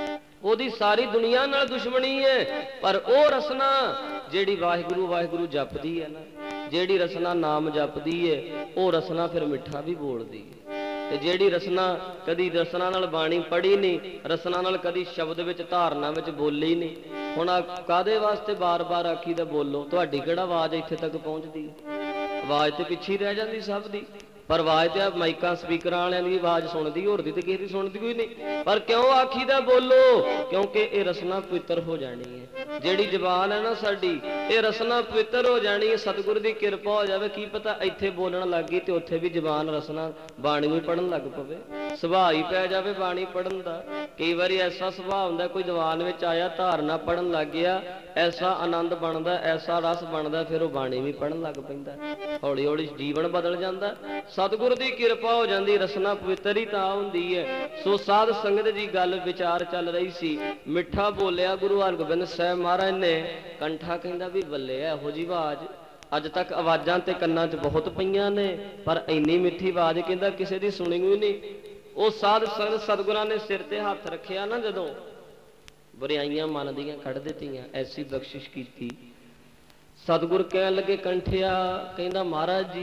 ओदी सारी दुनिया नाल दुश्मनी है। पर ओ रसना जेड़ी वाहिगुरू वाहिगुरू जपदी है ना, जेड़ी रसना नाम जपदी है, ओ रसना फिर मिठा भी बोलदी है। ते जेड़ी रसना कदी रसना नाल बाणी पढ़ी नहीं, रसना नाल कदी शब्द विच धारना विच बोली नहीं। हुण कादे वास्ते बार बार आखीदा बोलो? तुहाडी किहड़ा आवाज़ इत्थे तक पहुँचदी? आवाज़ तो पिछे रह जाती सब दी। पर आवाज़ तो माइकां स्पीकर वालियां दी आवाज़ सुनदी, होर दी ते किसी दी सुनदी कोई नहीं। पर क्यों आखीदा बोलो? क्योंकि ये रसना पवित्र हो जानी है। जेड़ी जबान है ना साडी, ये रसना पवित्र हो जानी है। सतगुर की किरपा हो जाए, की पता इत्थे बोलण लग गई तो उत्थे भी जबान रसना बाणी भी पढ़न लग पवे, सुभाव ही पै जावे बाणी पढ़न दा। कई बारी ऐसा सुभाव हुंदा, कोई दीवान विच आया धारना पढ़न लग गया, ऐसा आनंद बनता, ऐसा रस बनता, फिर वो बाणी भी पढ़न लग पैंदा। हौली हौली जीवन बदल जाता। सतगुर की किरपा हो जाती, रसना पवित्र ही तां हुंदी है। सो साध संगत जी गल विचार चल रही सी, मिठा बोलिया गुरु हरगोबिंद साहब महाराज ने। कंठा कहंदा भी बल्ले इहो जी आवाज़ अज तक आवाज़ां ते कन्नां च बहुत पईयां ने, पर इन्नी मिठी आवाज़ कहंदा किसी दी सुनी ही नहीं। वो साध संगत सतगुरां ने सिर ते हथ रखिया ना, जदों बुराइयां मन दियां कढ़ दित्तियां, ऐसी बख्शिश की। सतगुर कहन लगे कंठिया, कहंदा महाराज जी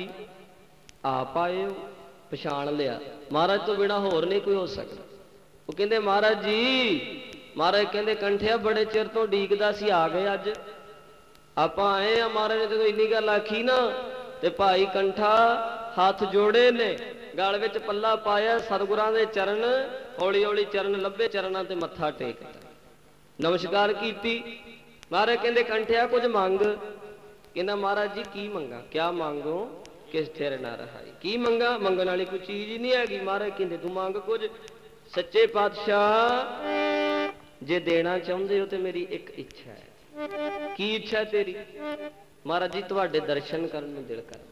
आप आए हो, पछाण लिया। महाराज तो बिना होर नहीं कोई हो सकता। वो कहंदे महाराज जी, महाराज कहंदे कंठिया बड़े चिर तो उडीकदा सी, आ गए अज। ਆਪਾਂ ਆਏ ਆ महाराज ने ਜਦੋਂ ਇੰਨੀ ਗੱਲ ਆਖੀ ਨਾ ਤੇ ਭਾਈ ਕੰਠਾ ਹੱਥ ਜੋੜੇ ਨੇ, ਗਲ ਵਿੱਚ ਪੱਲਾ ਪਾਇਆ, ਸਤਿਗੁਰਾਂ ਦੇ ਚਰਨ ਹੌਲੀ ਹੌਲੀ ਚਰਨ ਲੱਭੇ, ਚਰਨਾਂ ਤੇ ਮੱਥਾ ਟੇਕਦਾ, ਨਮਸਕਾਰ ਕੀਤੀ। ਮਹਾਰਾਜ ਕਹਿੰਦੇ ਕੰਠਿਆ ਕੁਝ ਮੰਗ। ਕਹਿੰਦਾ ਮਹਾਰਾਜ ਜੀ ਕੀ ਮੰਗਾ? ਕਿਆ ਮੰਗੋ ਕਿਸ ਤੇਰੇ ਨਾ ਰਹਾਈ। ਕੀ ਮੰਗਾ? ਮੰਗਣ ਵਾਲੀ ਕੋਈ ਚੀਜ਼ ਹੀ ਨਹੀਂ ਹੈਗੀ। ਮਹਾਰਾਜ ਕਹਿੰਦੇ ਤੂੰ ਮੰਗ ਕੁਝ। ਸੱਚੇ ਪਾਤਸ਼ਾਹ ਜੇ ਦੇਣਾ ਚਾਹੁੰਦੇ ਹੋ ਤੇ ਮੇਰੀ ਇੱਕ ਇੱਛਾ ਹੈ। ਕੀ ਇੱਛਾ ਤੇਰੀ? ਮਹਾਰਾਜ ਜੀ ਤੁਹਾਡੇ ਦਰਸ਼ਨ ਕਰਨ ਨੂੰ ਦਿਲ ਕਰਦਾ।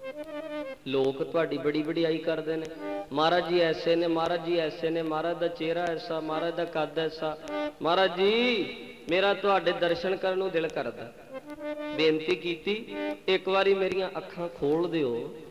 ਲੋਕ ਤੁਹਾਡੀ ਬੜੀ ਵਡਿਆਈ ਕਰਦੇ ਨੇ, ਮਹਾਰਾਜ ਜੀ ਐਸੇ ਨੇ, ਮਹਾਰਾਜ ਜੀ ਐਸੇ ਨੇ, ਮਹਾਰਾਜ ਦਾ ਚਿਹਰਾ ਐਸਾ, ਮਹਾਰਾਜ ਦਾ ਕੱਦ ਐਸਾ। ਮਹਾਰਾਜ ਜੀ ਮੇਰਾ ਤੁਹਾਡੇ ਦਰਸ਼ਨ ਕਰਨ ਨੂੰ ਦਿਲ ਕਰਦਾ। ਬੇਨਤੀ ਕੀਤੀ ਇੱਕ ਵਾਰੀ ਮੇਰੀਆਂ ਅੱਖਾਂ ਖੋਲ ਦਿਓ,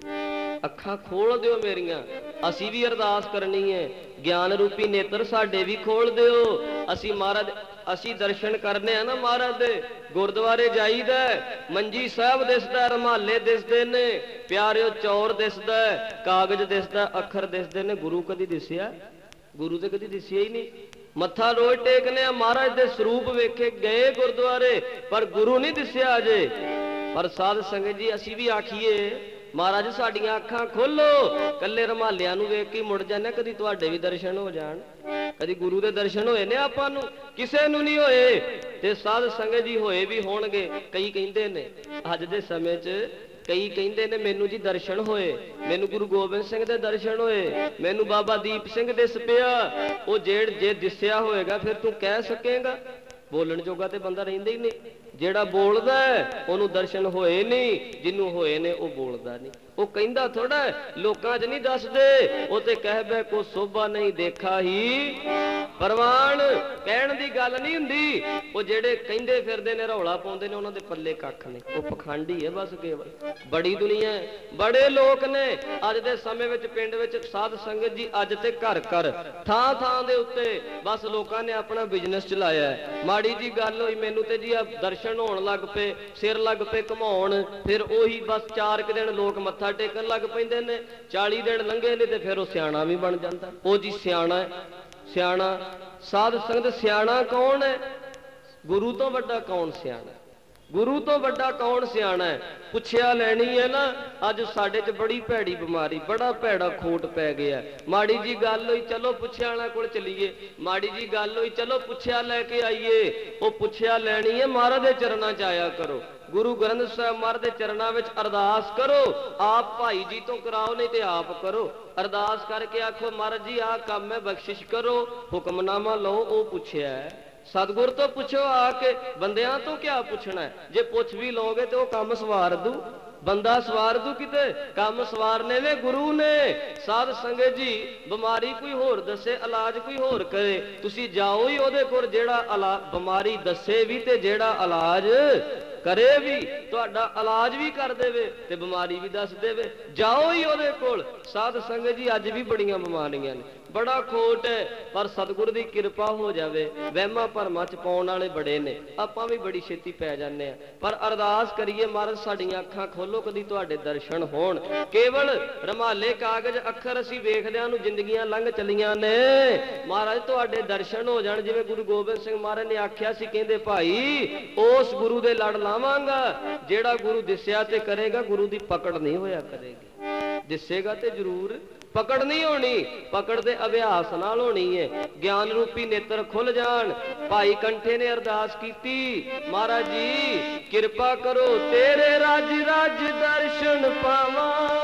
ਅੱਖਾਂ ਖੋਲ ਦਿਓ ਮੇਰੀਆਂ, ਅਸੀਂ ਵੀ ਅਰਦਾਸ ਕਰਨੀ ਹੈ। ਗਿਆਨ ਰੂਪੀ ਨੇਤਰ ਸਾਡੇ ਵੀ ਖੋਲ ਦਿਓ। ਅਸੀਂ ਮਹਾਰਾਜ ਅਸੀਂ ਦਰਸ਼ਨ ਕਰਨੇ ਆ ਨਾ ਮਹਾਰਾਜ ਦੇ। ਗੁਰਦੁਆਰੇ ਜਾਈਦਾ, ਮੰਜੀ ਸਾਹਿਬ ਦਿਸਦਾ, ਰੁਮਾਲੇ ਦਿਸਦੇ ਨੇ, ਪਿਆਰਿਓ ਚੌਰ ਦਿਸਦਾ, ਕਾਗਜ਼ ਦਿਸਦਾ, ਅੱਖਰ ਦਿਸਦੇ ਨੇ। ਗੁਰੂ ਕਦੀ ਦਿਸਿਆ? ਗੁਰੂ ਤੇ ਕਦੀ ਦਿਸਿਆ ਹੀ ਨਹੀਂ। ਮੱਥਾ ਰੋਜ਼ ਟੇਕਨੇ ਆ, ਮਹਾਰਾਜ ਦੇ ਸਰੂਪ ਵੇਖੇ ਗਏ ਗੁਰਦੁਆਰੇ, ਪਰ ਗੁਰੂ ਨਹੀਂ ਦਿਸਿਆ ਅਜੇ। ਪਰ ਸਾਧ ਸੰਗਤ ਜੀ ਅਸੀਂ ਵੀ ਆਖੀਏ ਮਹਾਰਾਜ ਸਾਡੀਆਂ ਅੱਖਾਂ ਖੋਲੋ। ਕੱਲੇ ਰੁਮਾਲਿਆਂ ਨੂੰ ਵੇਖ ਕੇ ਮੁੜ ਜਾਂਦੇ, ਕਦੀ ਤੁਹਾਡੇ ਵੀ ਦਰਸ਼ਨ ਹੋ ਜਾਣ। ਕਦੀ ਗੁਰੂ ਦੇ ਦਰਸ਼ਨ ਹੋਏ ਨੇ ਆਪਾਂ ਨੂੰ? ਕਿਸੇ ਨੂੰ ਨਹੀਂ ਹੋਏ। ਤੇ ਸਾਧ ਸੰਗਤ ਜੀ ਹੋਏ ਵੀ ਹੋਣਗੇ। ਕਈ ਕਹਿੰਦੇ ਨੇ ਅੱਜ ਦੇ ਸਮੇਂ 'ਚ, ਕਈ ਕਹਿੰਦੇ ਨੇ ਮੈਨੂੰ ਜੀ ਦਰਸ਼ਨ ਹੋਏ, ਮੈਨੂੰ ਗੁਰੂ ਗੋਬਿੰਦ ਸਿੰਘ ਦੇ ਦਰਸ਼ਨ ਹੋਏ, ਮੈਨੂੰ ਬਾਬਾ ਦੀਪ ਸਿੰਘ ਦਿਸ ਪਿਆ। ਉਹ ਜੇੜ ਜੇ ਦਿਸਿਆ ਹੋਏਗਾ ਫਿਰ ਤੂੰ ਕਹਿ ਸਕੇਗਾ? ਬੋਲਣ ਜੋਗਾ ਤੇ ਬੰਦਾ ਰਹਿੰਦਾ ਹੀ ਨਹੀਂ। ਜਿਹੜਾ ਬੋਲਦਾ ਉਹਨੂੰ ਦਰਸ਼ਨ ਹੋਏ ਨਹੀਂ, ਜਿਹਨੂੰ ਹੋਏ ਨੇ ਉਹ ਬੋਲਦਾ ਨਹੀਂ। ਉਹ ਕਹਿੰਦਾ ਥੋੜਾ ਲੋਕਾਂ 'ਚ ਨਹੀਂ ਦੱਸਦੇ। ਉਹ ਤੇ ਕਹਿ ਬੈ ਕੋ ਸੋਭਾ ਨਹੀਂ ਦੇਖਾ ਹੀ ਪ੍ਰਵਾਨ। ਕਹਿਣ ਦੀ ਗੱਲ ਨਹੀਂ ਹੁੰਦੀ। ਉਹ ਜਿਹੜੇ ਕਹਿੰਦੇ ਫਿਰਦੇ ਨੇ, ਰੌਲਾ ਪਾਉਂਦੇ ਨੇ, ਉਹਨਾਂ ਦੇ ਪੱਲੇ ਕੱਖ ਨਹੀਂ। ਉਹ ਪਖੰਡੀ ਹੈ ਬਸ ਕੇਵਲ। ਬੜੀ ਦੁਨੀਆ, ਬੜੇ ਲੋਕ ਨੇ ਅੱਜ ਦੇ ਸਮੇਂ ਵਿੱਚ ਪਿੰਡ ਵਿੱਚ। ਸਾਧ ਸੰਗਤ ਜੀ ਅੱਜ ਤੇ ਘਰ ਘਰ ਥਾਂ ਥਾਂ ਦੇ ਉੱਤੇ ਬਸ ਲੋਕਾਂ ਨੇ ਆਪਣਾ ਬਿਜ਼ਨਸ ਚਲਾਇਆ। ਮਾੜੀ ਜੀ ਗੱਲ ਹੋਈ ਮੈਨੂੰ ਤੇ ਜੀ ਆ ਦਰਸ਼ਨ ਹੋਣ ਲੱਗ ਪਏ, ਸਿਰ ਲੱਗ ਪਏ ਘਮਾਉਣ। ਫਿਰ ਉਹੀ ਬਸ ਚਾਰ ਕੁ ਦਿਨ ਲੋਕ ਮੱਥਾ ਟੇਕਣ ਲੱਗ ਪੈਂਦੇ ਨੇ। ਚਾਲੀ ਦਿਨ ਲੰਘੇ ਨੇ ਤੇ ਫਿਰ ਉਹ ਸਿਆਣਾ ਵੀ ਬਣ ਜਾਂਦਾ। ਉਹ ਜੀ ਸਿਆਣਾ ਹੈ। ਸਿਆਣਾ ਸਾਧ ਸੰਗਤ ਸਿਆਣਾ ਕੌਣ ਹੈ? ਗੁਰੂ ਤੋਂ ਵੱਡਾ ਕੌਣ ਸਿਆਣਾ? ਗੁਰੂ ਤੋਂ ਵੱਡਾ ਕੌਣ ਸਿਆਣਾ ਹੈ? ਪੁੱਛਿਆ ਲੈਣੀ ਹੈ ਨਾ। ਅੱਜ ਸਾਡੇ 'ਚ ਬੜੀ ਭੈੜੀ ਬਿਮਾਰੀ, ਬੜਾ ਭੈੜਾ ਖੋਟ ਪੈ ਗਿਆ। ਮਾੜੀ ਜੀ ਗੱਲ ਹੋਈ ਚਲੋ ਪੁੱਛਿਆ ਵਾਲਾ ਕੋਲ ਚਲੀਏ, ਮਾੜੀ ਜੀ ਗੱਲ ਹੋਈ ਚਲੋ ਪੁੱਛਿਆ ਲੈ ਕੇ ਆਈਏ। ਉਹ ਪੁੱਛਿਆ ਲੈਣੀ ਹੈ, ਮਹਾਰਾਜ ਦੇ ਚਰਨਾਂ 'ਚ ਆਇਆ ਕਰੋ। ਗੁਰੂ ਗ੍ਰੰਥ ਸਾਹਿਬ ਮਹਾਰਾਜ ਦੇ ਚਰਨਾਂ ਵਿੱਚ ਅਰਦਾਸ ਕਰੋ। ਆਪ ਭਾਈ ਜੀ ਤੋਂ ਕਰਾਓ, ਨਹੀਂ ਤੇ ਆਪ ਕਰੋ। ਅਰਦਾਸ ਕਰਕੇ ਆਖੋ ਮਹਾਰਾਜ ਜੀ ਆਹ ਕੰਮ ਹੈ, ਬਖਸ਼ਿਸ਼ ਕਰੋ, ਹੁਕਮਨਾਮਾ ਲਓ। ਉਹ ਪੁੱਛਿਆ ਸਤਿਗੁਰ ਤੋਂ ਪੁੱਛੋ ਆ ਕੇ, ਬੰਦਿਆਂ ਤੋਂ ਕਿਆ ਪੁੱਛਣਾ? ਜੇ ਪੁੱਛ ਵੀ ਲਓਗੇ ਤੇ ਉਹ ਕੰਮ ਸਵਾਰ ਦੂ, ਬੰਦਾ ਸਵਾਰ ਦੂ ਕਿਤੇ। ਕੰਮ ਸਵਾਰਨੇ ਨੇ ਗੁਰੂ ਨੇ। ਸਾਧ ਸੰਗਤ ਜੀ ਬਿਮਾਰੀ ਕੋਈ ਹੋਰ ਦੱਸੇ, ਇਲਾਜ ਕੋਈ ਹੋਰ ਕਰੇ, ਤੁਸੀਂ ਜਾਓ ਹੀ ਉਹਦੇ ਕੋਲ ਜਿਹੜਾ ਬਿਮਾਰੀ ਦੱਸੇ ਵੀ ਤੇ ਜਿਹੜਾ ਇਲਾਜ ਕਰੇ ਵੀ, ਤੁਹਾਡਾ ਇਲਾਜ ਵੀ ਕਰ ਦੇਵੇ ਤੇ ਬਿਮਾਰੀ ਵੀ ਦੱਸ ਦੇਵੇ। ਜਾਓ ਹੀ ਉਹਦੇ ਕੋਲ। ਸਾਧ ਸੰਗਤ ਜੀ ਅੱਜ ਵੀ ਬੜੀਆਂ ਬਿਮਾਰੀਆਂ ਨੇ, ਬੜਾ ਖੋਟ ਹੈ। ਪਰ ਸਤਿਗੁਰ ਦੀ ਕਿਰਪਾ ਹੋ ਜਾਵੇ। ਵਹਿਮਾਂ ਭਰਮਾਂ 'ਚ ਪਾਉਣ ਵਾਲੇ ਬੜੇ ਨੇ, ਆਪਾਂ ਵੀ ਬੜੀ ਛੇਤੀ ਪੈ ਜਾਂਦੇ ਆ। ਪਰ ਅਰਦਾਸ ਕਰੀਏ ਮਹਾਰਾਜ ਸਾਡੀਆਂ ਅੱਖਾਂ ਖੋਲੋ, ਕਦੀ ਤੁਹਾਡੇ ਦਰਸ਼ਨ ਹੋਣ। ਕੇਵਲ ਰੁਮਾਲੇ ਕਾਗਜ਼ ਅੱਖਰ ਅਸੀਂ ਵੇਖਦਿਆਂ ਨੂੰ ਜ਼ਿੰਦਗੀਆਂ ਲੰਘ ਚਲੀਆਂ ਨੇ। ਮਹਾਰਾਜ ਤੁਹਾਡੇ ਦਰਸ਼ਨ ਹੋ ਜਾਣ। ਜਿਵੇਂ ਗੁਰੂ ਗੋਬਿੰਦ ਸਿੰਘ ਮਹਾਰਾਜ ਨੇ ਆਖਿਆ ਸੀ, ਕਹਿੰਦੇ ਭਾਈ ਉਸ ਗੁਰੂ ਦੇ ਲੜ ਲਾਵਾਂਗਾ ਜਿਹੜਾ ਗੁਰੂ ਦਿਸਿਆ ਤੇ ਕਰੇਗਾ, ਗੁਰੂ ਦੀ ਪਕੜ ਨਹੀਂ ਹੋਇਆ ਕਰੇਗੀ। ਦਿਸੇਗਾ ਤੇ ਜ਼ਰੂਰ, ਪਕੜ ਨਹੀਂ ਹੋਣੀ। ਪਕੜ ਦੇ ਅਭਿਆਸ ਨਾਲ ਹੋਣੀ ਹੈ। ਗਿਆਨ ਰੂਪੀ ਨੇਤਰ ਖੁੱਲ ਜਾਣ। ਭਾਈ ਕੰਠੇ ਨੇ ਅਰਦਾਸ ਕੀਤੀ, ਮਹਾਰਾਜ ਜੀ ਕਿਰਪਾ ਕਰੋ, ਤੇਰੇ ਰਾਜ ਰਾਜ ਦਰਸ਼ਨ ਪਾਵਾਂ।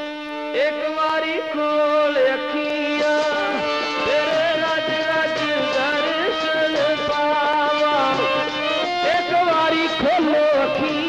ਇੱਕ ਵਾਰੀ ਖੋਲ ਅੱਖੀਆਂ, ਤੇਰੇ ਰਾਜ ਰਾਜ ਦਰਸ਼ਨ ਪਾਵਾਂ। ਇੱਕ ਵਾਰੀ ਖੋਲੋ ਅੱਖੀਆਂ,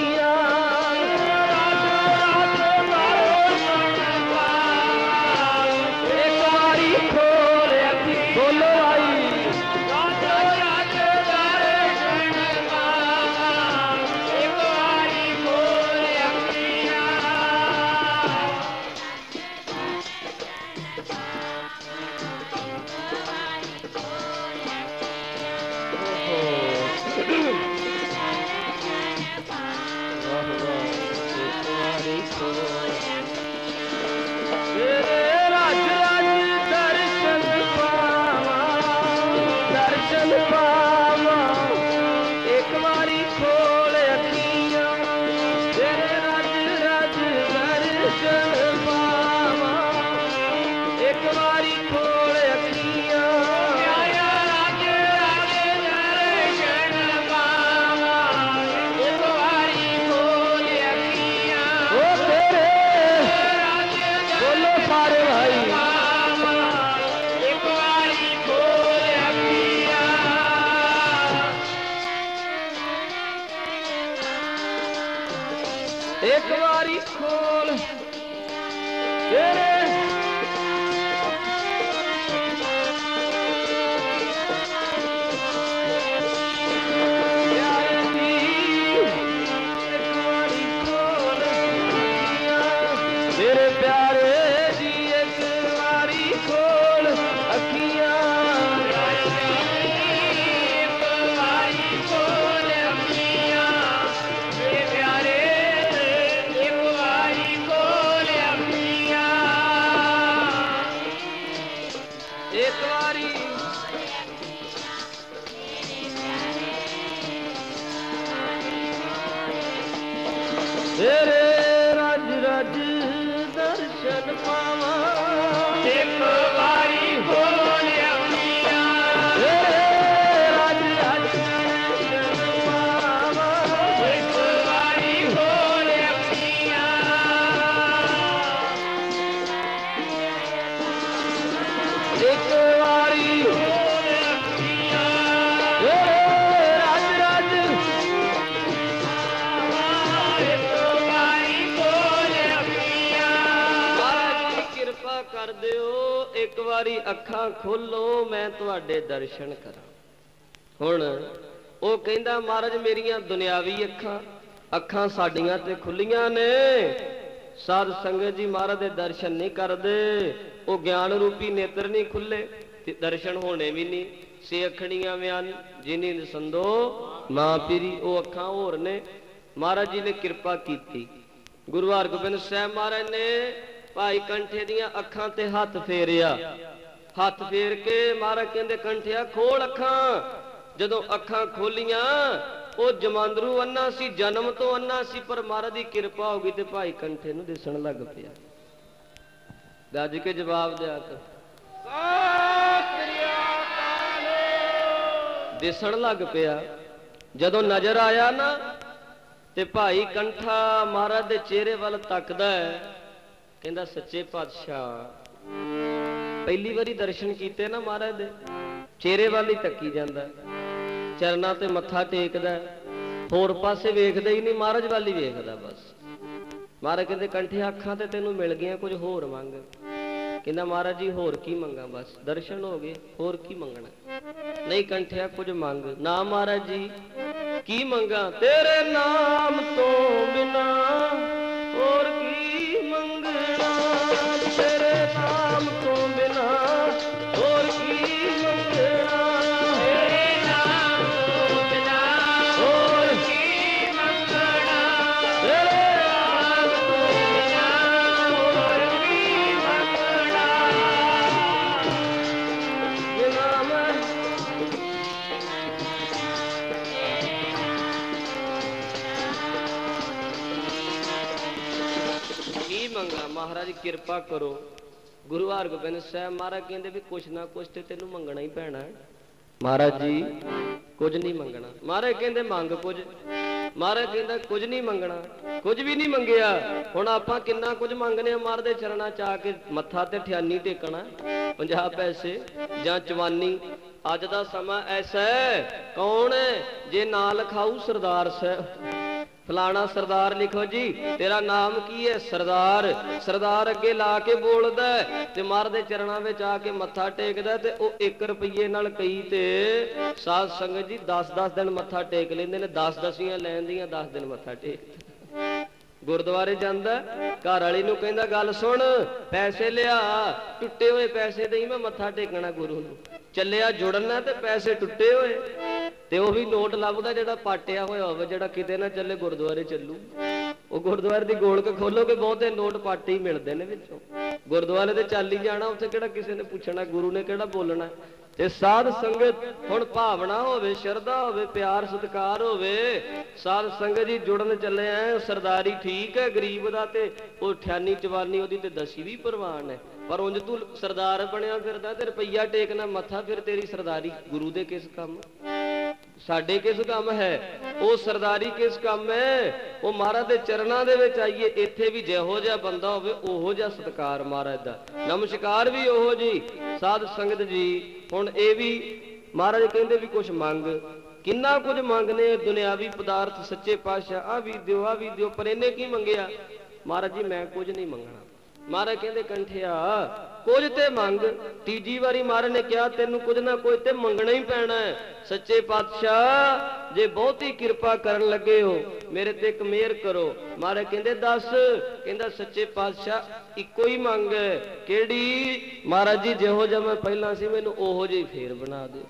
एक बारी खोल तेरे तेरे रज रज दर्शन पावा एक बारी खोलिया मिया तेरे रज रज दर्शन पावा एक बारी खोलिया मिया एक बारी खोलिया मिया कर दिओ एक बारी अखां खोलो मैं तुहाडे दर्शन करा। हुण ओ कहंदा महाराज मेरियां दुनियावी अखां अखां साडियां ते खुलियां ने साध संगत जी महाराज दे दर्शन नहीं करदे ओ ज्ञान रूपी नेत्र नहीं खुले ते दर्शन होने भी नहीं से अखड़ियां म्यान जिनी संदो मां पीरी ओ अखां होर ने। महाराज जी ने कृपा कीती गुरु हरगोबिंद साहब महाराज ने भाई कंठे दियां अखां ते हथ फेरिया हथ फेर के महाराज कहंदे कंठिया खोल अखां। जदों अखां खोलियां ओ जमांदरू अन्ना सी जन्म तो अन्ना सी पर महाराज दी कृपा हो गई ते भाई कंठे नूं दिसण लग पिया। गज के जवाब दिया कर दिसण लग पिया। जदों नजर आया ना ते भाई कंठा महाराज दे चेहरे वल तकदा है कहंदा सच्चे पातशाह पहली बारी दर्शन कीते ना महाराज दे चेहरे वाल ही तकी जांदा चरना ते मत्था टेकदा होर पासे वेखदा ही नहीं महाराज वाल ही वेखदा बस। महाराज कहंदे कंठे अखां ते तैनूं मिल गईआं कुछ होर मंग। कहंदा महाराज जी होर की मंगा बस दर्शन हो गए होर की मंगना नहीं कंठिया कुछ मंग ना महाराज जी की मंगा तेरे नाम तो बिना और की मंगना तेरे नाम तो बिना और की मंगना तेरे नाम तो बिना और की मंगना तेरे नाम तो बिना और की मंगना ये नाम मंगा महाराज कृपा करो। गुरु हरगोबिंद साहब महाराज कहते भी कुछ ना कुछ तो तेनू मंगना ही पैना है। महाराज जी कुछ नहीं मंगना। महाराज कहते मंग कुछ। महाराज कहता कुछ नहीं मंगना कुछ भी नहीं मंगया। हुण आपां किन्ना कुछ मंगने महाराज दे चरणां च आके मत्था ते ठियानी टेकना पंजाह पैसे जां चवानी। अज दा समा ऐसा है कौन है जे ना लिखाऊ सरदार साहब फलाना सरदार लिखो जी तेरा नाम की है सरदार। सरदार अगे ला के बोलदा ते महाराज दे चरणां विच आके मत्था टेकदा ते ओ एक रुपये नाल कई ते साध संगत जी दस दस दिन मत्था टेक लेंदे ने। दस दसियां लैण दीयां दस दिन मत्था टेक गुरुद्वारे जांदा घर वाली नूं कहंदा गल सुन पैसे लिया टुटे हुए पैसे दई मैं मत्था टेकना गुरु नूं। चलिया जुड़ना ते पैसे टुटे हुए ते वो भी नोट लभदा जिहड़ा पाटिया होया होवे जिहड़ा किते ना चले गुरुद्वारे चलू। वो गुरुद्वारे दी गोलक खोलोगे बहुते नोट पाटे ही मिलदे ने विचों। गुरुद्वारे ते चल ही जाना उत्थे किहड़ा किसी ने पुछना गुरु ने किहड़ा बोलना। ते साध संगत हुण भावना होवे शरधा होवे प्यार सत्कार होवे साध संगत जी जुड़न चले आए सरदारी ठीक है गरीब दा ते ओ ठियानी चवानी ओदी ते दसी भी प्रवान है। पर उंज तू सरदार बनया फिरदा ते रुपया टेकना मत्था फिर तेरी सरदारी गुरु दे किस काम साडे किस काम है। वो सरदारी किस काम है वो महाराज दे चरणां दे विच आईए। इत्थे भी जिहो जिहा बंदा होवे ओहो जिहा सत्कार महाराज दा नमस्कार भी ओहो जी। साध संगत जी हुण ये भी महाराज कहंदे भी कुछ मंग किन्ना कुछ मंगने दुनियावी पदार्थ सच्चे पातशाह आ भी दिओ आ भी दिओ, पर इन्हें की मंगिया? महाराज जी मैं कुछ नहीं मंगना। महाराज कहते कंठिया कुछ ते मंग। तीजी वारी महाराज ने कहा तेनू कुछ ना कुछ ते मंगना ही पैना है। सच्चे पातशाह जे बहुती कृपा करन लगे हो मेरे ते एक मेहर करो। महाराज कहते दस। कहंदा सच्चे पातशाह इको ही मंग है। केड़ी? महाराज जी जिहो जिहा मैं पहला सी मैनू ओहो जिहा फेर बना दे।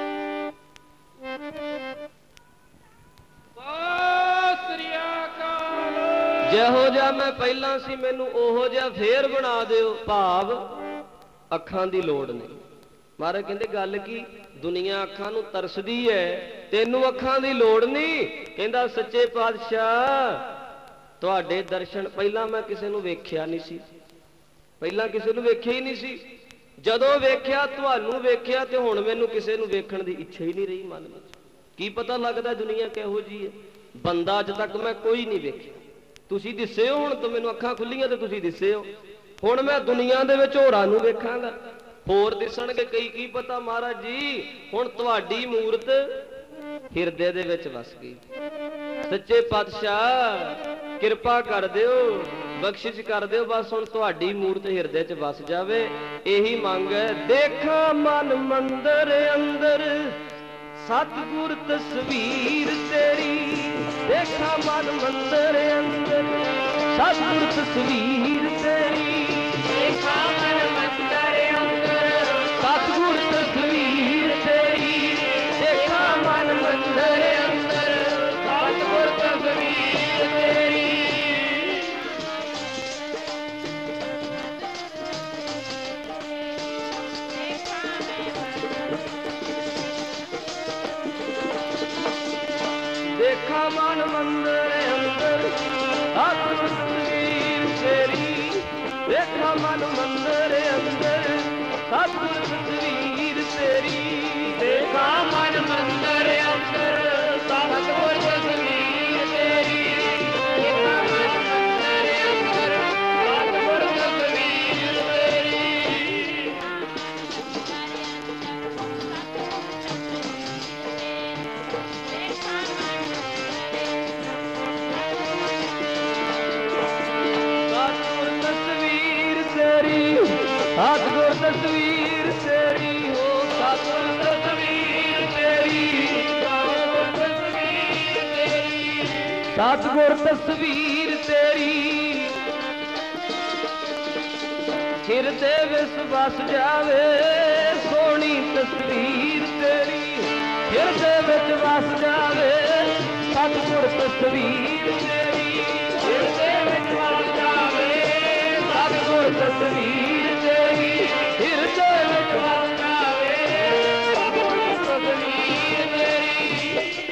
जिहो जिहा मैं पहला सी मैनू ओहो जिहा फेर बना दिओ। भाव अखां दी लोड़ नहीं। महाराज कहंदे गल की? दुनिया अखां नूं तरसदी है, तेनू अखां दी लोड़ नहीं। कहंदा सच्चे पातशाह तुहाडे दर्शन पहला मैं किसे नूं वेख्या नहीं सी, पहला किसे नूं वेख्या ही नहीं सी। जदों वेख्या तुहानूं वेख्या ते हुण मैनू किसे नूं वेखण दी इच्छा ही नहीं रही मन विच। की पता लगदा दुनिया किहो जी है। बंदा अज तक मैं कोई नहीं वेख्या। तुसी दिसे हो, हुण तो मैनू अखां खुल्लियां ते तुसी दिसे हो। हुण मैं दुनिया दे विच होरां नूं वेखांगा, होर दिसणगे कई। की पता महाराज जी हुण तुहाडी मूरत हिरदे दे विच वस गई। सच्चे पातशाह किरपा कर दिओ, बख्शिश कर दिओ। बस हुण तुहाडी मूरत हिरदे च वस जावे, यही मंग है। देखा मन मंदर अंदर सतगुर तस्वीर तेरी। देखा मन मंदर अंदर सतगुर तस्वीर तेरी। देखा मन मंदर अंदर सतगुर तस्वीर तेरी। देखा मन मंदर अंदर सतगुर तस्वीर तेरी। देखा मन मंदिर अंदर सतगुर तस्वीर तेरी। देखा मन मंदिर अंदर सतगुर तस्वीर तेरी। देखा मन मंदिर अंदर सतगुर तस्वीर तेरी। देखा मन मंदिर अंदर सतगुर तस्वीर तेरी। सतगुर तस्वीर तेरी हो सतगुर तस्वीर तेरी। सतगुर तस्वीर तेरी हिरदे विच वस जावे। सोहनी तस्वीर तेरी हिरदे विच वस जावे। सतगुर तस्वीर तेरी हिरदे विच वस जावे। सतगुर तस्वीर तेरी हिरदे विच वस जावे। सतगुर तस्वीर तेरी।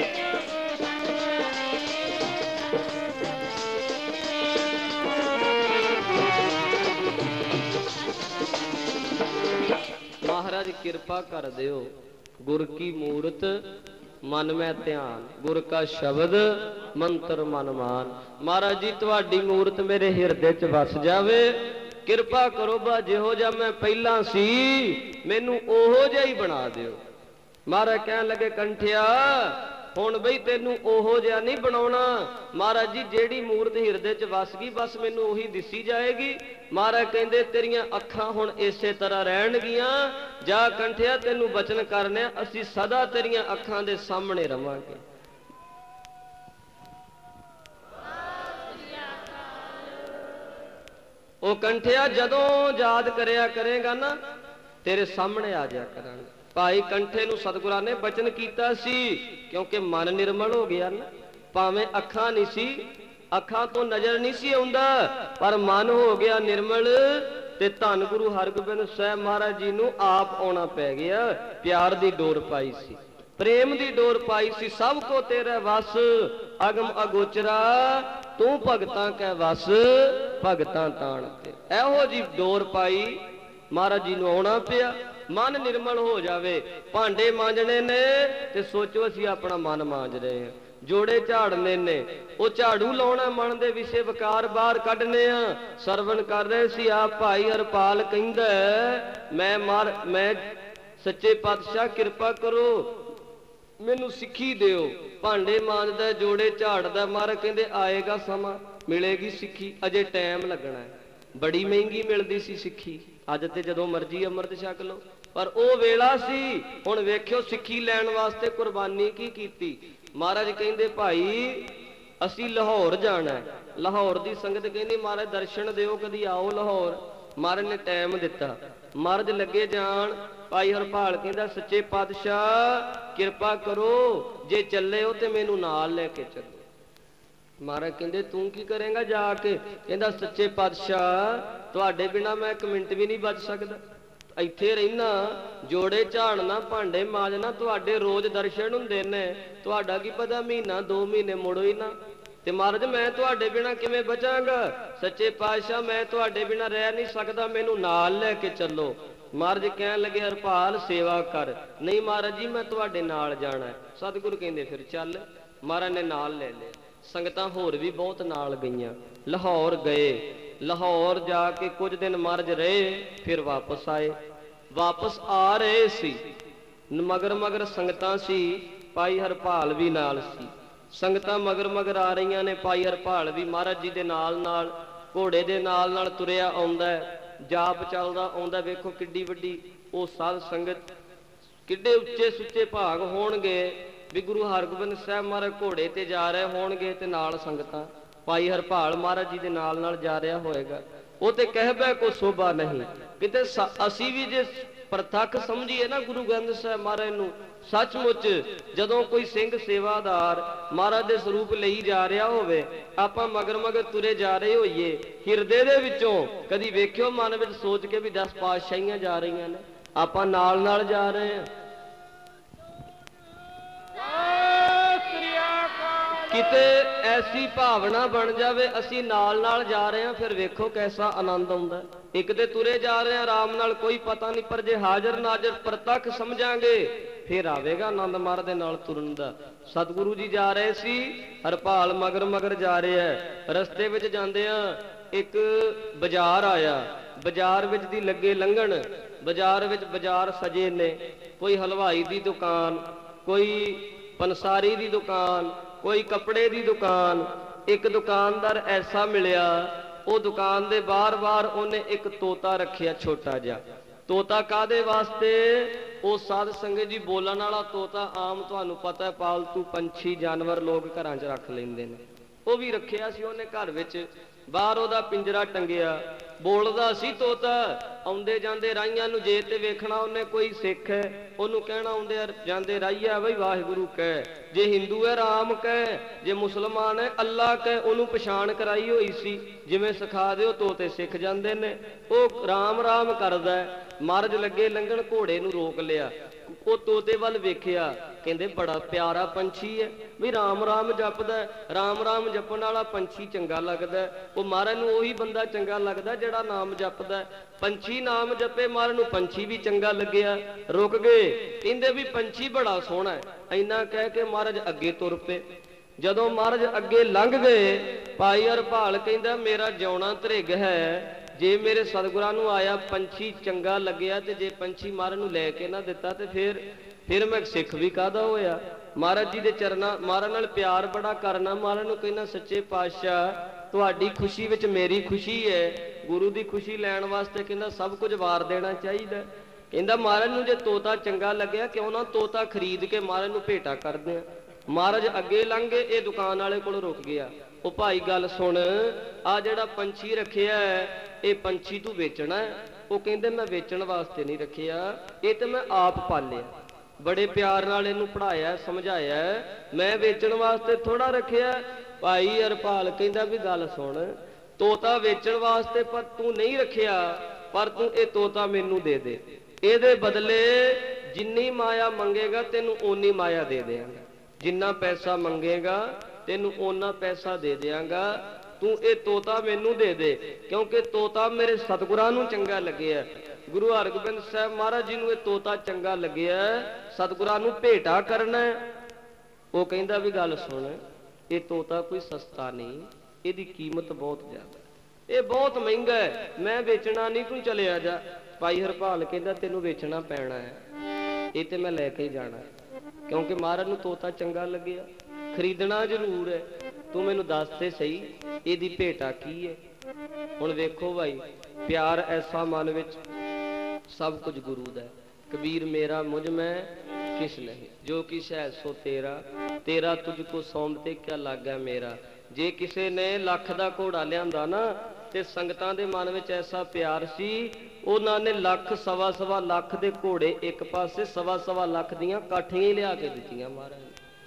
महाराज किरपा कर दियो, गुर की मूरत मन में ध्यान। गुर का शब्द मंत्र मन मान। महाराज जी तुहाडी मूरत मेरे हिरदे च वस जावे। किरपा करो बा जिहो जिहा मैं पहला सी मैनू ओहो जिहा ही बना दिओ। महाराज कहन लगे कंठिया हुण बई तेनू ओहो जिहा नहीं बनाउणा। महाराज जी जेड़ी मूरत हिरदे च वस गई बस मैनू ओही दिसी जाएगी। महाराज कहंदे तेरियां अखां हुण इसे तरह रहणगियां। जा कंठिया तेनू बचन करने असीं सदा तेरियां अखां दे सामने रवांगे। ओ कंठिया जदों याद करिया करेगा ना तेरे सामने आ जाया करांगे। भाई कंठे नूं सतगुरां ने बचन कीता सी क्योंकि मन निर्मल हो गया ना। भावें अखां नहीं सी, अखां तो नजर नहीं सी आउंदा, पर मन हो गया निर्मल। ते धन गुरु हरगोबिंद साहिब महाराज जी नूं आप आउणा पै गया। प्यार दी डोर पाई सी, प्रेम दी डोर पाई सी। सब को तेरे वस अगम अगोचरा तू भगतां कै वस भगतां ताण ते। एहो जी डोर पाई महाराज जी नूं आउणा पिया। मन निर्मल हो जावे। भांडे मांजने ने ते सोचो असीं अपना मन मांज रहे हैं। जोड़े झाड़ने ने वो झाड़ू लाउणा मन दे विषे विकार बाहर कढने आ। सरवण कर रहे सी आप भाई हरपाल कहंदा मैं मार मैं सच्चे पातशाह किरपा करो मैनू सिक्खी दिओ। भांडे मांजदा, जोड़े झाड़दा। महाराज कहंदे आएगा समा, मिलेगी सिक्खी, अजे टाइम लगना है। बड़ी महंगी मिलती सी सिक्खी, अज ते जदों मर्जी अमृत छक लो, पर वो वेला सी। हुण वेखियो सिक्खी लैण वास्ते कुर्बानी की कीती। महाराज कहंदे भाई असी लाहौर जाना है। लाहौर की संगत कहंदी महाराज दर्शन दिओ, कदी आओ लाहौर। महाराज ने टाइम दिता, महाराज लगे जान। भाई हरपाल कहंदा सच्चे पातशाह किरपा करो, जे चले हो तो मैनू नाल लैके चलो। महाराज कहंदे तू की करेंगा जाके? कहंदा सच्चे पातशाह तुहाडे बिना मैं एक मिनट भी नहीं बच सकदा। ਇੱਥੇ ਰਹਿਣਾ, जोड़े झाड़ना, भांडे मांजना, तुहाडे रोज दर्शन हुंदे ने। तुहाडा की पता महीना दो महीने मुड़ो ही ना। ते महाराज मैं तुहाडे बिना किवें बचांगा? सच्चे पातशाह मैं तुहाडे बिना रह नहीं सकदा, मैनू नाल लैके चलो। महाराज कहण लगे हरपाल सेवा कर। नहीं महाराज जी मैं तुहाडे नाल जाना है। सतगुरु कहंदे फिर चल। महाराज ने नाल ले लिया। संगतां होर भी बहुत नाल गईयां। लाहौर गए, लाहौर जाके कुछ दिन महाराज रहे, फिर वापस आए। वापस आ रहे सी, मगर मगर संगतां सी, भाई हरपाल भी नाल सी। संगतां मगर मगर आ रही ने, भाई हरपाल भी महाराज जी दे नाल नाल घोड़े दे नाल नाल तुरिया आउंदा है, जाप चलदा आउंदा। वेखो किड्डी वड्डी वो साध संगत, किड्डे उच्चे सुच्चे भाग होणगे भी गुरु हरगोबिंद साहब महाराज घोड़े ते जा रहे होणगे ते नाल संगतां। भाई हरपाल महाराज जी दे नाल नाल जा रहा होएगा। वो ते कहबे को शोभा नहीं। किते असी भी जे प्रतख समझिए ना गुरु गोबिंद साहब महाराज नूं, सचमुच जदों कोई सिंह सेवादार महाराज दे स्वरूप लई जा रहा होवे, आपां मगर मगर तुरे जा रहे होइए, हिरदे दे विचों कदी वेखियो मन विच सोच के भी दस पातशाहियां जा रही ने, आपां नाल नाल जा रहे हैं। किते ऐसी भावना बन जावे असी नाल नाल जा रहे हैं, फिर वेखो कैसा आनंद आउंदा। एक ते तुरे जा रहे हैं आराम नाल, कोई पता नहीं, पर जे हाजर नाजर प्रतख समझांगे फिर आवेगा आनंद महाराज दे नाल तुरन दा। सतगुरु जी जा रहे सी, हरपाल मगर मगर जा रहे हैं। रस्ते विच जांदियां एक बाजार आया, बाजार विच दी लगे लंघण, बाजार विच बाजार सजे ने, कोई हलवाई दी दुकान, कोई पंसारी दी दुकान, कोई कपड़े दी दुकान। एक दुकानदार ऐसा मिलिया, वो दुकान दे बार बार उन्हें एक तोता रखिया, छोटा जा तोता। कादे वास्ते? वो साध संगत जी बोलण वाला तोता आम तुहानू पता है पालतू पंछी जानवर लोग घरां च रख लैंदे ने, वो भी रखिया सी उन्हें घर विच। बाहर ओदा पिंजरा टंगिया, बोलदा सी तोता। आउंदे जांदे राहियां नू जे ते वेखना उन्हें कोई सिख है, ओनू कहना आउंदे जांदे राहिया बई वाहिगुरू कह, जे हिंदू है राम कह, जे मुसलमान है अल्लाह कह। ओनू पछाण कराई होई सी, जिवें सिखा दिओ तोते सिख जांदे ने। ओ राम राम करदा है। महाराज लगे लंघण, घोड़े नू रोक लिया, वो तोते वाल वेखिया, कहंदे बड़ा प्यारा पंछी है भी राम राम जपदा है। राम राम जपण वाला पंछी चंगा लगदा है। वो महाराज नूं ओही बंदा चंगा लगदा जिहड़ा नाम जपदा है। पंछी नाम जपे, महाराज नूं पंछी भी चंगा लग्गिया। रुक गए, कहंदे भी पंछी बड़ा सोहना है। इन्ना कह के महाराज अगे तुर पे। जदों महाराज अगे लंघ गए, भाई हरपाल कहंदा मेरा जिउणा धरिग है, जे मेरे सतगुरां नूं आया पंछी चंगा लग्गिया, ते जे पंछी महाराज नूं लैके ना दिता ते फिर फिर मैं सिख भी काहदा होया। महाराज जी दे चरना, महाराज नाल प्यार बड़ा करना। महाराज नूं कहना सच्चे पातशाह तुहाडी खुशी विच मेरी खुशी है, गुरु दी खुशी लैण वास्ते कहना सब कुछ वार देना चाहिए। कहंदा महाराज नूं जे तोता चंगा लग्गिया, क्यों ना तोता खरीद के महाराज नूं भेटा करदे आ। महाराज अगे लंघे, ये दुकान वाले कोल रुक गया। ओ भाई गल सुन, आ जिहड़ा पंछी रखिया है ये पंछी तू बेचना है? वो कहंदे मैं बेचण वास्ते नहीं रखिया, ये तो मैं आप पालिया, बड़े प्यार नाल इहनूं पढ़ाया समझाया, मैं बेचण वास्ते थोड़ा रखिया। भाई हरपाल कहंदा भी गल सुन, तोता वेचण वास्ते पर तू नहीं रखिया, पर तू ये तोता मैनू दे दे, ਇਹਦੇ बदले जिन्नी माया मंगेगा तेनू ओनी माया दे देंगा, जिन्ना पैसा मंगेगा तेनू ओना पैसा दे देंगा, तू ये तोता मैनू दे दे, क्योंकि तोता मेरे सतगुरां नूं चंगा लगे है। गुरु हरगोबिंद साहब महाराज जी नूं ये तोता चंगा लगे है, सतगुरां नूं भेटा करना है। वो कहंदा भी गल सुन, ये तोता कोई सस्ता नहीं, इसकी कीमत बहुत ज्यादा, ये बहुत महंगा है, मैं बेचना नहीं, तू चले आ जा। भाई हरपाल कहंदा तेनू बेचना पैना है, ये तो मैं लैके ही जाना है। क्योंकि महाराज नूं तोता चंगा लग्या। खरीदना जरूर है, तू मैनू दस ते सही इहदी भेटा की है। हुण वेखो भाई, प्यार ऐसा मन विच, सब कुछ गुरु दा। कबीर मेरा मुझ में किस नहीं, जो किस है सो तेरा, तेरा तुझको सौंपते क्या लागा मेरा। जे किसी ने लख दा घोड़ा लियांदा ना, ते संगतां दे मन विच ऐसा प्यार सी, उन्हां ने लख सवा सवा लख दे घोड़े एक पासे, सवा सवा लख दियां काठियां ही लिया के दित्तियां महाराज।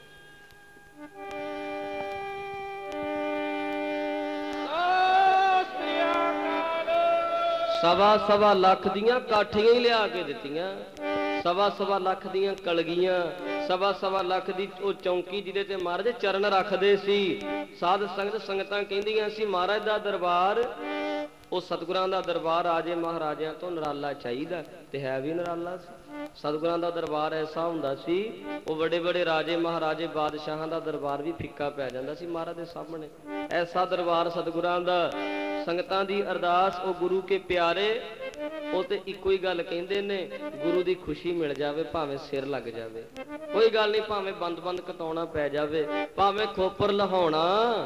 सवा सवा लख दियां काठियां ही लिया के दित्तियां, सवा सवा लख दियां कलगियां, सवा सवा लख दी ओ चौंकी जिहदे ते महाराज चरण रखदे सी। साध संगत संगतां कहंदियां सी महाराज दा दरबार, ਉਹ ਸਤਿਗੁਰਾਂ ਦਾ ਦਰਬਾਰ ਰਾਜੇ ਮਹਾਰਾਜਿਆਂ ਤੋਂ ਨਿਰਾਲਾ ਚਾਹੀਦਾ, ਤੇ ਹੈ ਵੀ ਨਿਰਾਲਾ ਸੀ। ਸਤਿਗੁਰਾਂ ਦਾ ਦਰਬਾਰ ਐਸਾ ਹੁੰਦਾ ਸੀ, ਉਹ ਵੱਡੇ ਵੱਡੇ ਰਾਜੇ ਮਹਾਰਾਜੇ ਬਾਦਸ਼ਾਹਾਂ ਦਾ ਦਰਬਾਰ ਵੀ ਫਿੱਕਾ ਪੈ ਜਾਂਦਾ ਸੀ ਮਹਾਰਾਜ ਦੇ ਸਾਹਮਣੇ। ਐਸਾ ਦਰਬਾਰ ਸਤਿਗੁਰਾਂ ਦਾ। ਸੰਗਤਾਂ ਦੀ ਅਰਦਾਸ, ਉਹ ਗੁਰੂ ਕੇ ਪਿਆਰੇ, ਉਹ ਤੇ ਇੱਕੋ ਹੀ ਗੱਲ ਕਹਿੰਦੇ ਨੇ, ਗੁਰੂ ਦੀ ਖੁਸ਼ੀ ਮਿਲ ਜਾਵੇ ਭਾਵੇਂ ਸਿਰ ਲੱਗ ਜਾਵੇ, ਕੋਈ ਗੱਲ ਨਹੀਂ, ਭਾਵੇਂ ਬੰਦ ਬੰਦ ਕਟਾਉਣਾ ਪੈ ਜਾਵੇ, ਭਾਵੇਂ ਖੋਪਰ ਲਹਾਉਣਾ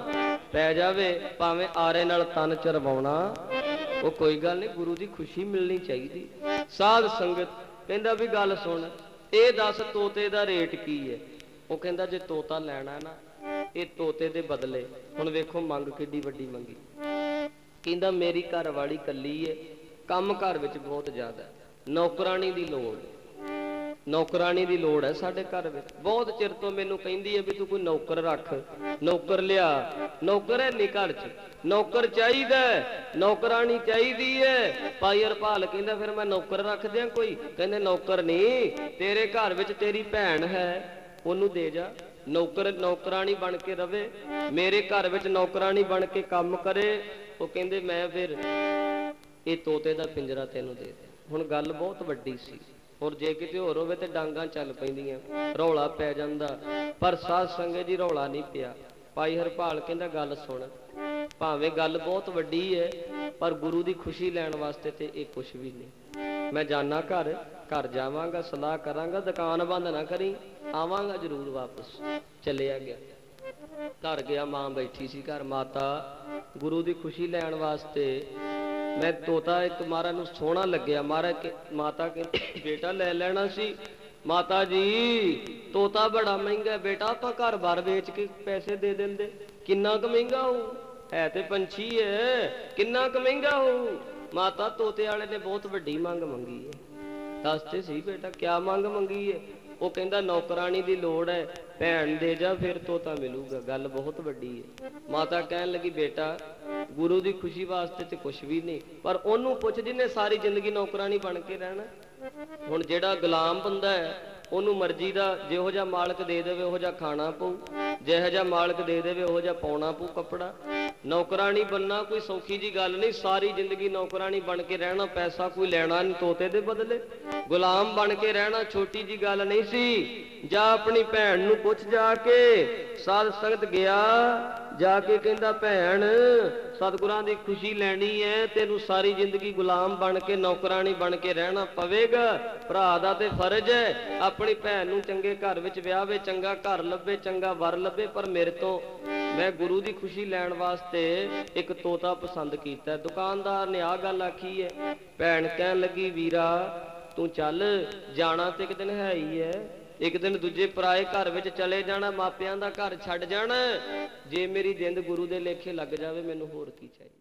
ਪੈ ਜਾਵੇ, ਭਾਵੇਂ ਆਰੇ ਨਾਲ ਤਨ ਚਰਵਾਉਣਾ, ਉਹ ਕੋਈ ਗੱਲ ਨਹੀਂ, ਗੁਰੂ ਦੀ ਖੁਸ਼ੀ ਮਿਲਣੀ ਚਾਹੀਦੀ। ਸਾਧ ਸੰਗਤ ਕਹਿੰਦਾ ਵੀ ਗੱਲ ਸੁਣ, ਇਹ ਦੱਸ ਤੋਤੇ ਦਾ ਰੇਟ ਕੀ ਹੈ। ਉਹ ਕਹਿੰਦਾ ਜੇ ਤੋਤਾ ਲੈਣਾ ਨਾ, ਇਹ ਤੋਤੇ ਦੇ ਬਦਲੇ, ਹੁਣ ਵੇਖੋ ਮੰਗ ਕਿੱਡੀ ਵੱਡੀ ਮੰਗੀ। ਕਹਿੰਦਾ ਮੇਰੀ ਘਰ ਵਾਲੀ ਕੱਲੀ ਹੈ, ਕੰਮ ਘਰ ਵਿੱਚ ਬਹੁਤ ਜ਼ਿਆਦਾ, ਨੌਕਰਾਣੀ ਦੀ ਲੋੜ, ਨੌਕਰਾਣੀ ਦੀ ਲੋੜ ਹੈ ਸਾਡੇ ਘਰ ਵਿੱਚ। ਬਹੁਤ ਚਿਰ ਤੋਂ ਮੈਨੂੰ ਕਹਿੰਦੀ ਹੈ ਵੀ ਤੂੰ ਕੋਈ ਨੌਕਰ ਰੱਖ, ਨੌਕਰ ਲਿਆ, ਨੌਕਰ ਹੈ ਨਹੀਂ ਘਰ 'ਚ, ਨੌਕਰ ਚਾਹੀਦਾ, ਨੌਕਰਾਣੀ ਚਾਹੀਦੀ ਹੈ। ਭਾਈ ਹਰਪਾਲ ਕਹਿੰਦਾ ਫਿਰ ਮੈਂ ਨੌਕਰ ਰੱਖ ਦਿਆਂ ਕੋਈ। ਕਹਿੰਦੇ ਨੌਕਰ ਨਹੀਂ, ਤੇਰੇ ਘਰ ਵਿੱਚ ਤੇਰੀ ਭੈਣ ਹੈ, ਉਹਨੂੰ ਦੇ ਜਾ, ਨੌਕਰ ਨੌਕਰਾਣੀ ਬਣ ਕੇ ਰਵੇ, ਮੇਰੇ ਘਰ ਵਿੱਚ ਨੌਕਰਾਣੀ ਬਣ ਕੇ ਕੰਮ ਕਰੇ। ਉਹ ਕਹਿੰਦੇ ਮੈਂ ਫਿਰ ਇਹ ਤੋਤੇ ਦਾ ਪਿੰਜਰਾ ਤੈਨੂੰ ਦੇ ਦੇ। ਹੁਣ ਗੱਲ ਬਹੁਤ ਵੱਡੀ ਸੀ, ਔਰ ਜੇ ਕਿਤੇ ਹੋਰ ਹੋਵੇ ਤੇ ਡਾਂਗਾਂ ਚੱਲ ਪੈਂਦੀਆਂ, ਰੌਲਾ ਪੈ ਜਾਂਦਾ, ਪਰ ਸਾਧ ਸੰਗਤ ਜੀ ਰੌਲਾ ਨਹੀਂ ਪਿਆ। ਭਾਈ ਹਰਪਾਲ ਕਹਿੰਦਾ ਗੱਲ ਸੁਣ, ਭਾਵੇਂ ਗੱਲ ਬਹੁਤ ਵੱਡੀ ਹੈ, ਪਰ ਗੁਰੂ ਦੀ ਖੁਸ਼ੀ ਲੈਣ ਵਾਸਤੇ ਤੇ ਇਹ ਕੁਛ ਵੀ ਨਹੀਂ। ਮੈਂ ਜਾਣਾ ਘਰ, ਘਰ ਜਾਵਾਂਗਾ, ਸਲਾਹ ਕਰਾਂਗਾ, ਦੁਕਾਨ ਬੰਦ ਨਾ ਕਰੀ, ਆਵਾਂਗਾ ਜ਼ਰੂਰ ਵਾਪਸ। ਚੱਲਿਆ ਗਿਆ, ਘਰ ਗਿਆ, ਮਾਂ ਬੈਠੀ ਸੀ ਘਰ। ਮਾਤਾ ਗੁਰੂ ਦੀ ਖੁਸ਼ੀ ਲੈਣ ਵਾਸਤੇ ਮੈਂ ਤੋਤਾ ਇੱਕ ਮਹਾਰਾਜ ਨੂੰ ਸੋਹਣਾ ਲੱਗਿਆ, ਮਹਾਰਾਜ ਮਾਤਾ ਕਹਿੰਦੀ ਬੇਟਾ ਲੈ ਲੈਣਾ ਸੀ। ਮਾਤਾ ਜੀ ਤੋਤਾ ਬੜਾ ਮਹਿੰਗਾ ਬੇਟਾ, ਆਪਾਂ ਘਰ ਬਾਰ ਵੇਚ ਕੇ ਪੈਸੇ ਦੇ ਦਿੰਦੇ। ਕਿੰਨਾ ਕੁ ਮਹਿੰਗਾ ਹੋਊ, ਹੈ ਤੇ ਪੰਛੀ ਹੈ, ਕਿੰਨਾ ਕੁ ਮਹਿੰਗਾ ਹੋਊ। ਮਾਤਾ ਤੋਤੇ ਵਾਲੇ ਨੇ ਬਹੁਤ ਵੱਡੀ ਮੰਗ ਮੰਗੀ ਹੈ। ਦੱਸਦੇ ਸੀ ਬੇਟਾ ਕਿਆ ਮੰਗ ਮੰਗੀ ਹੈ। ਉਹ ਕਹਿੰਦਾ ਨੌਕਰਾਣੀ ਦੀ ਲੋੜ ਹੈ, ਭੈਣ ਦੇ ਜਾ ਫਿਰ ਤੋਤਾ ਮਿਲੂਗਾ, ਗੱਲ ਬਹੁਤ ਵੱਡੀ ਹੈ। ਮਾਤਾ ਕਹਿਣ ਲੱਗੀ ਬੇਟਾ ਗੁਰੂ ਦੀ ਖੁਸ਼ੀ ਵਾਸਤੇ ਤੇ ਕੁਛ ਵੀ ਨਹੀਂ, ਪਰ ਉਹਨੂੰ ਪੁੱਛ ਜਿਹਨੇ ਸਾਰੀ ਜ਼ਿੰਦਗੀ ਨੌਕਰਾਣੀ ਬਣ ਕੇ ਰਹਿਣਾ। ਹੁਣ ਜਿਹੜਾ ਗੁਲਾਮ ਬੰਦਾ ਹੈ, ਉਹਨੂੰ ਮਰਜ਼ੀ ਦਾ ਜਿਹੋ ਜਿਹਾ ਮਾਲਕ ਦੇ ਦੇਵੇ ਉਹੋ ਜਿਹਾ ਖਾਣਾ ਪਊ, ਜਿਹੋ ਜਿਹਾ ਮਾਲਕ ਦੇ ਦੇਵੇ ਉਹੋ ਜਿਹਾ ਪਾਉਣਾ ਪਊ ਕੱਪੜਾ। ਨੌਕਰਾਣੀ ਬਣਨਾ ਕੋਈ ਸੌਖੀ ਜੀ ਗੱਲ ਨਹੀਂ, ਸਾਰੀ ਜ਼ਿੰਦਗੀ ਨੌਕਰਾਣੀ ਬਣ ਕੇ ਰਹਿਣਾ, ਪੈਸਾ ਕੋਈ ਲੈਣਾ ਨਹੀਂ ਤੋਤੇ ਦੇ ਬਦਲੇ। ਗੁਲਾਮ ਬਣ ਕੇ ਰਹਿਣਾ ਛੋਟੀ ਜੀ ਗੱਲ ਨਹੀਂ ਸੀ। ਜਾ ਆਪਣੀ ਭੈਣ ਨੂੰ ਪੁੱਛ ਜਾ ਕੇ। ਸਾਧ ਸੰਗਤ ਗਿਆ, ਜਾ ਕੇ ਕਹਿੰਦਾ ਭੈਣ ਸਤਿਗੁਰਾਂ ਦੀ ਖੁਸ਼ੀ ਲੈਣੀ ਹੈ, ਤੈਨੂੰ ਸਾਰੀ ਜ਼ਿੰਦਗੀ ਗੁਲਾਮ ਬਣ ਕੇ ਨੌਕਰਾਣੀ ਬਣ ਕੇ ਰਹਿਣਾ ਪਵੇਗਾ। ਭਰਾ ਦਾ ਤੇ ਫਰਜ਼ ਹੈ ਆਪਣੀ ਭੈਣ ਨੂੰ ਚੰਗੇ ਘਰ ਵਿੱਚ ਵਿਆਹਵੇ, ਚੰਗਾ ਘਰ ਲੱਭੇ, ਚੰਗਾ ਵਰ ਲੱਭੇ, ਪਰ ਮੇਰੇ ਤੋਂ ਮੈਂ ਗੁਰੂ ਦੀ ਖੁਸ਼ੀ ਲੈਣ ਵਾਸਤੇ ਇੱਕ ਤੋਤਾ ਪਸੰਦ ਕੀਤਾ। ਦੁਕਾਨਦਾਰ ਨੇ ਆਹ ਗੱਲ ਆਖੀ ਹੈ। ਭੈਣ ਕਹਿਣ ਲੱਗੀ ਵੀਰਾ ਤੂੰ ਚੱਲ, ਜਾਣਾ ਤੇ ਇੱਕ ਦਿਨ ਹੈ ਹੀ ਹੈ, ਇੱਕ ਦਿਨ ਦੂਜੇ ਪਰਾਏ ਘਰ ਵਿੱਚ ਚਲੇ ਜਾਣਾ, ਮਾਪਿਆਂ ਦਾ ਘਰ ਛੱਡ ਜਾਣਾ। ਜੇ ਮੇਰੀ ਜਿੰਦ ਗੁਰੂ ਦੇ ਲੇਖੇ ਲੱਗ ਜਾਵੇ ਮੈਨੂੰ ਹੋਰ ਕੀ ਚਾਹੀਦਾ।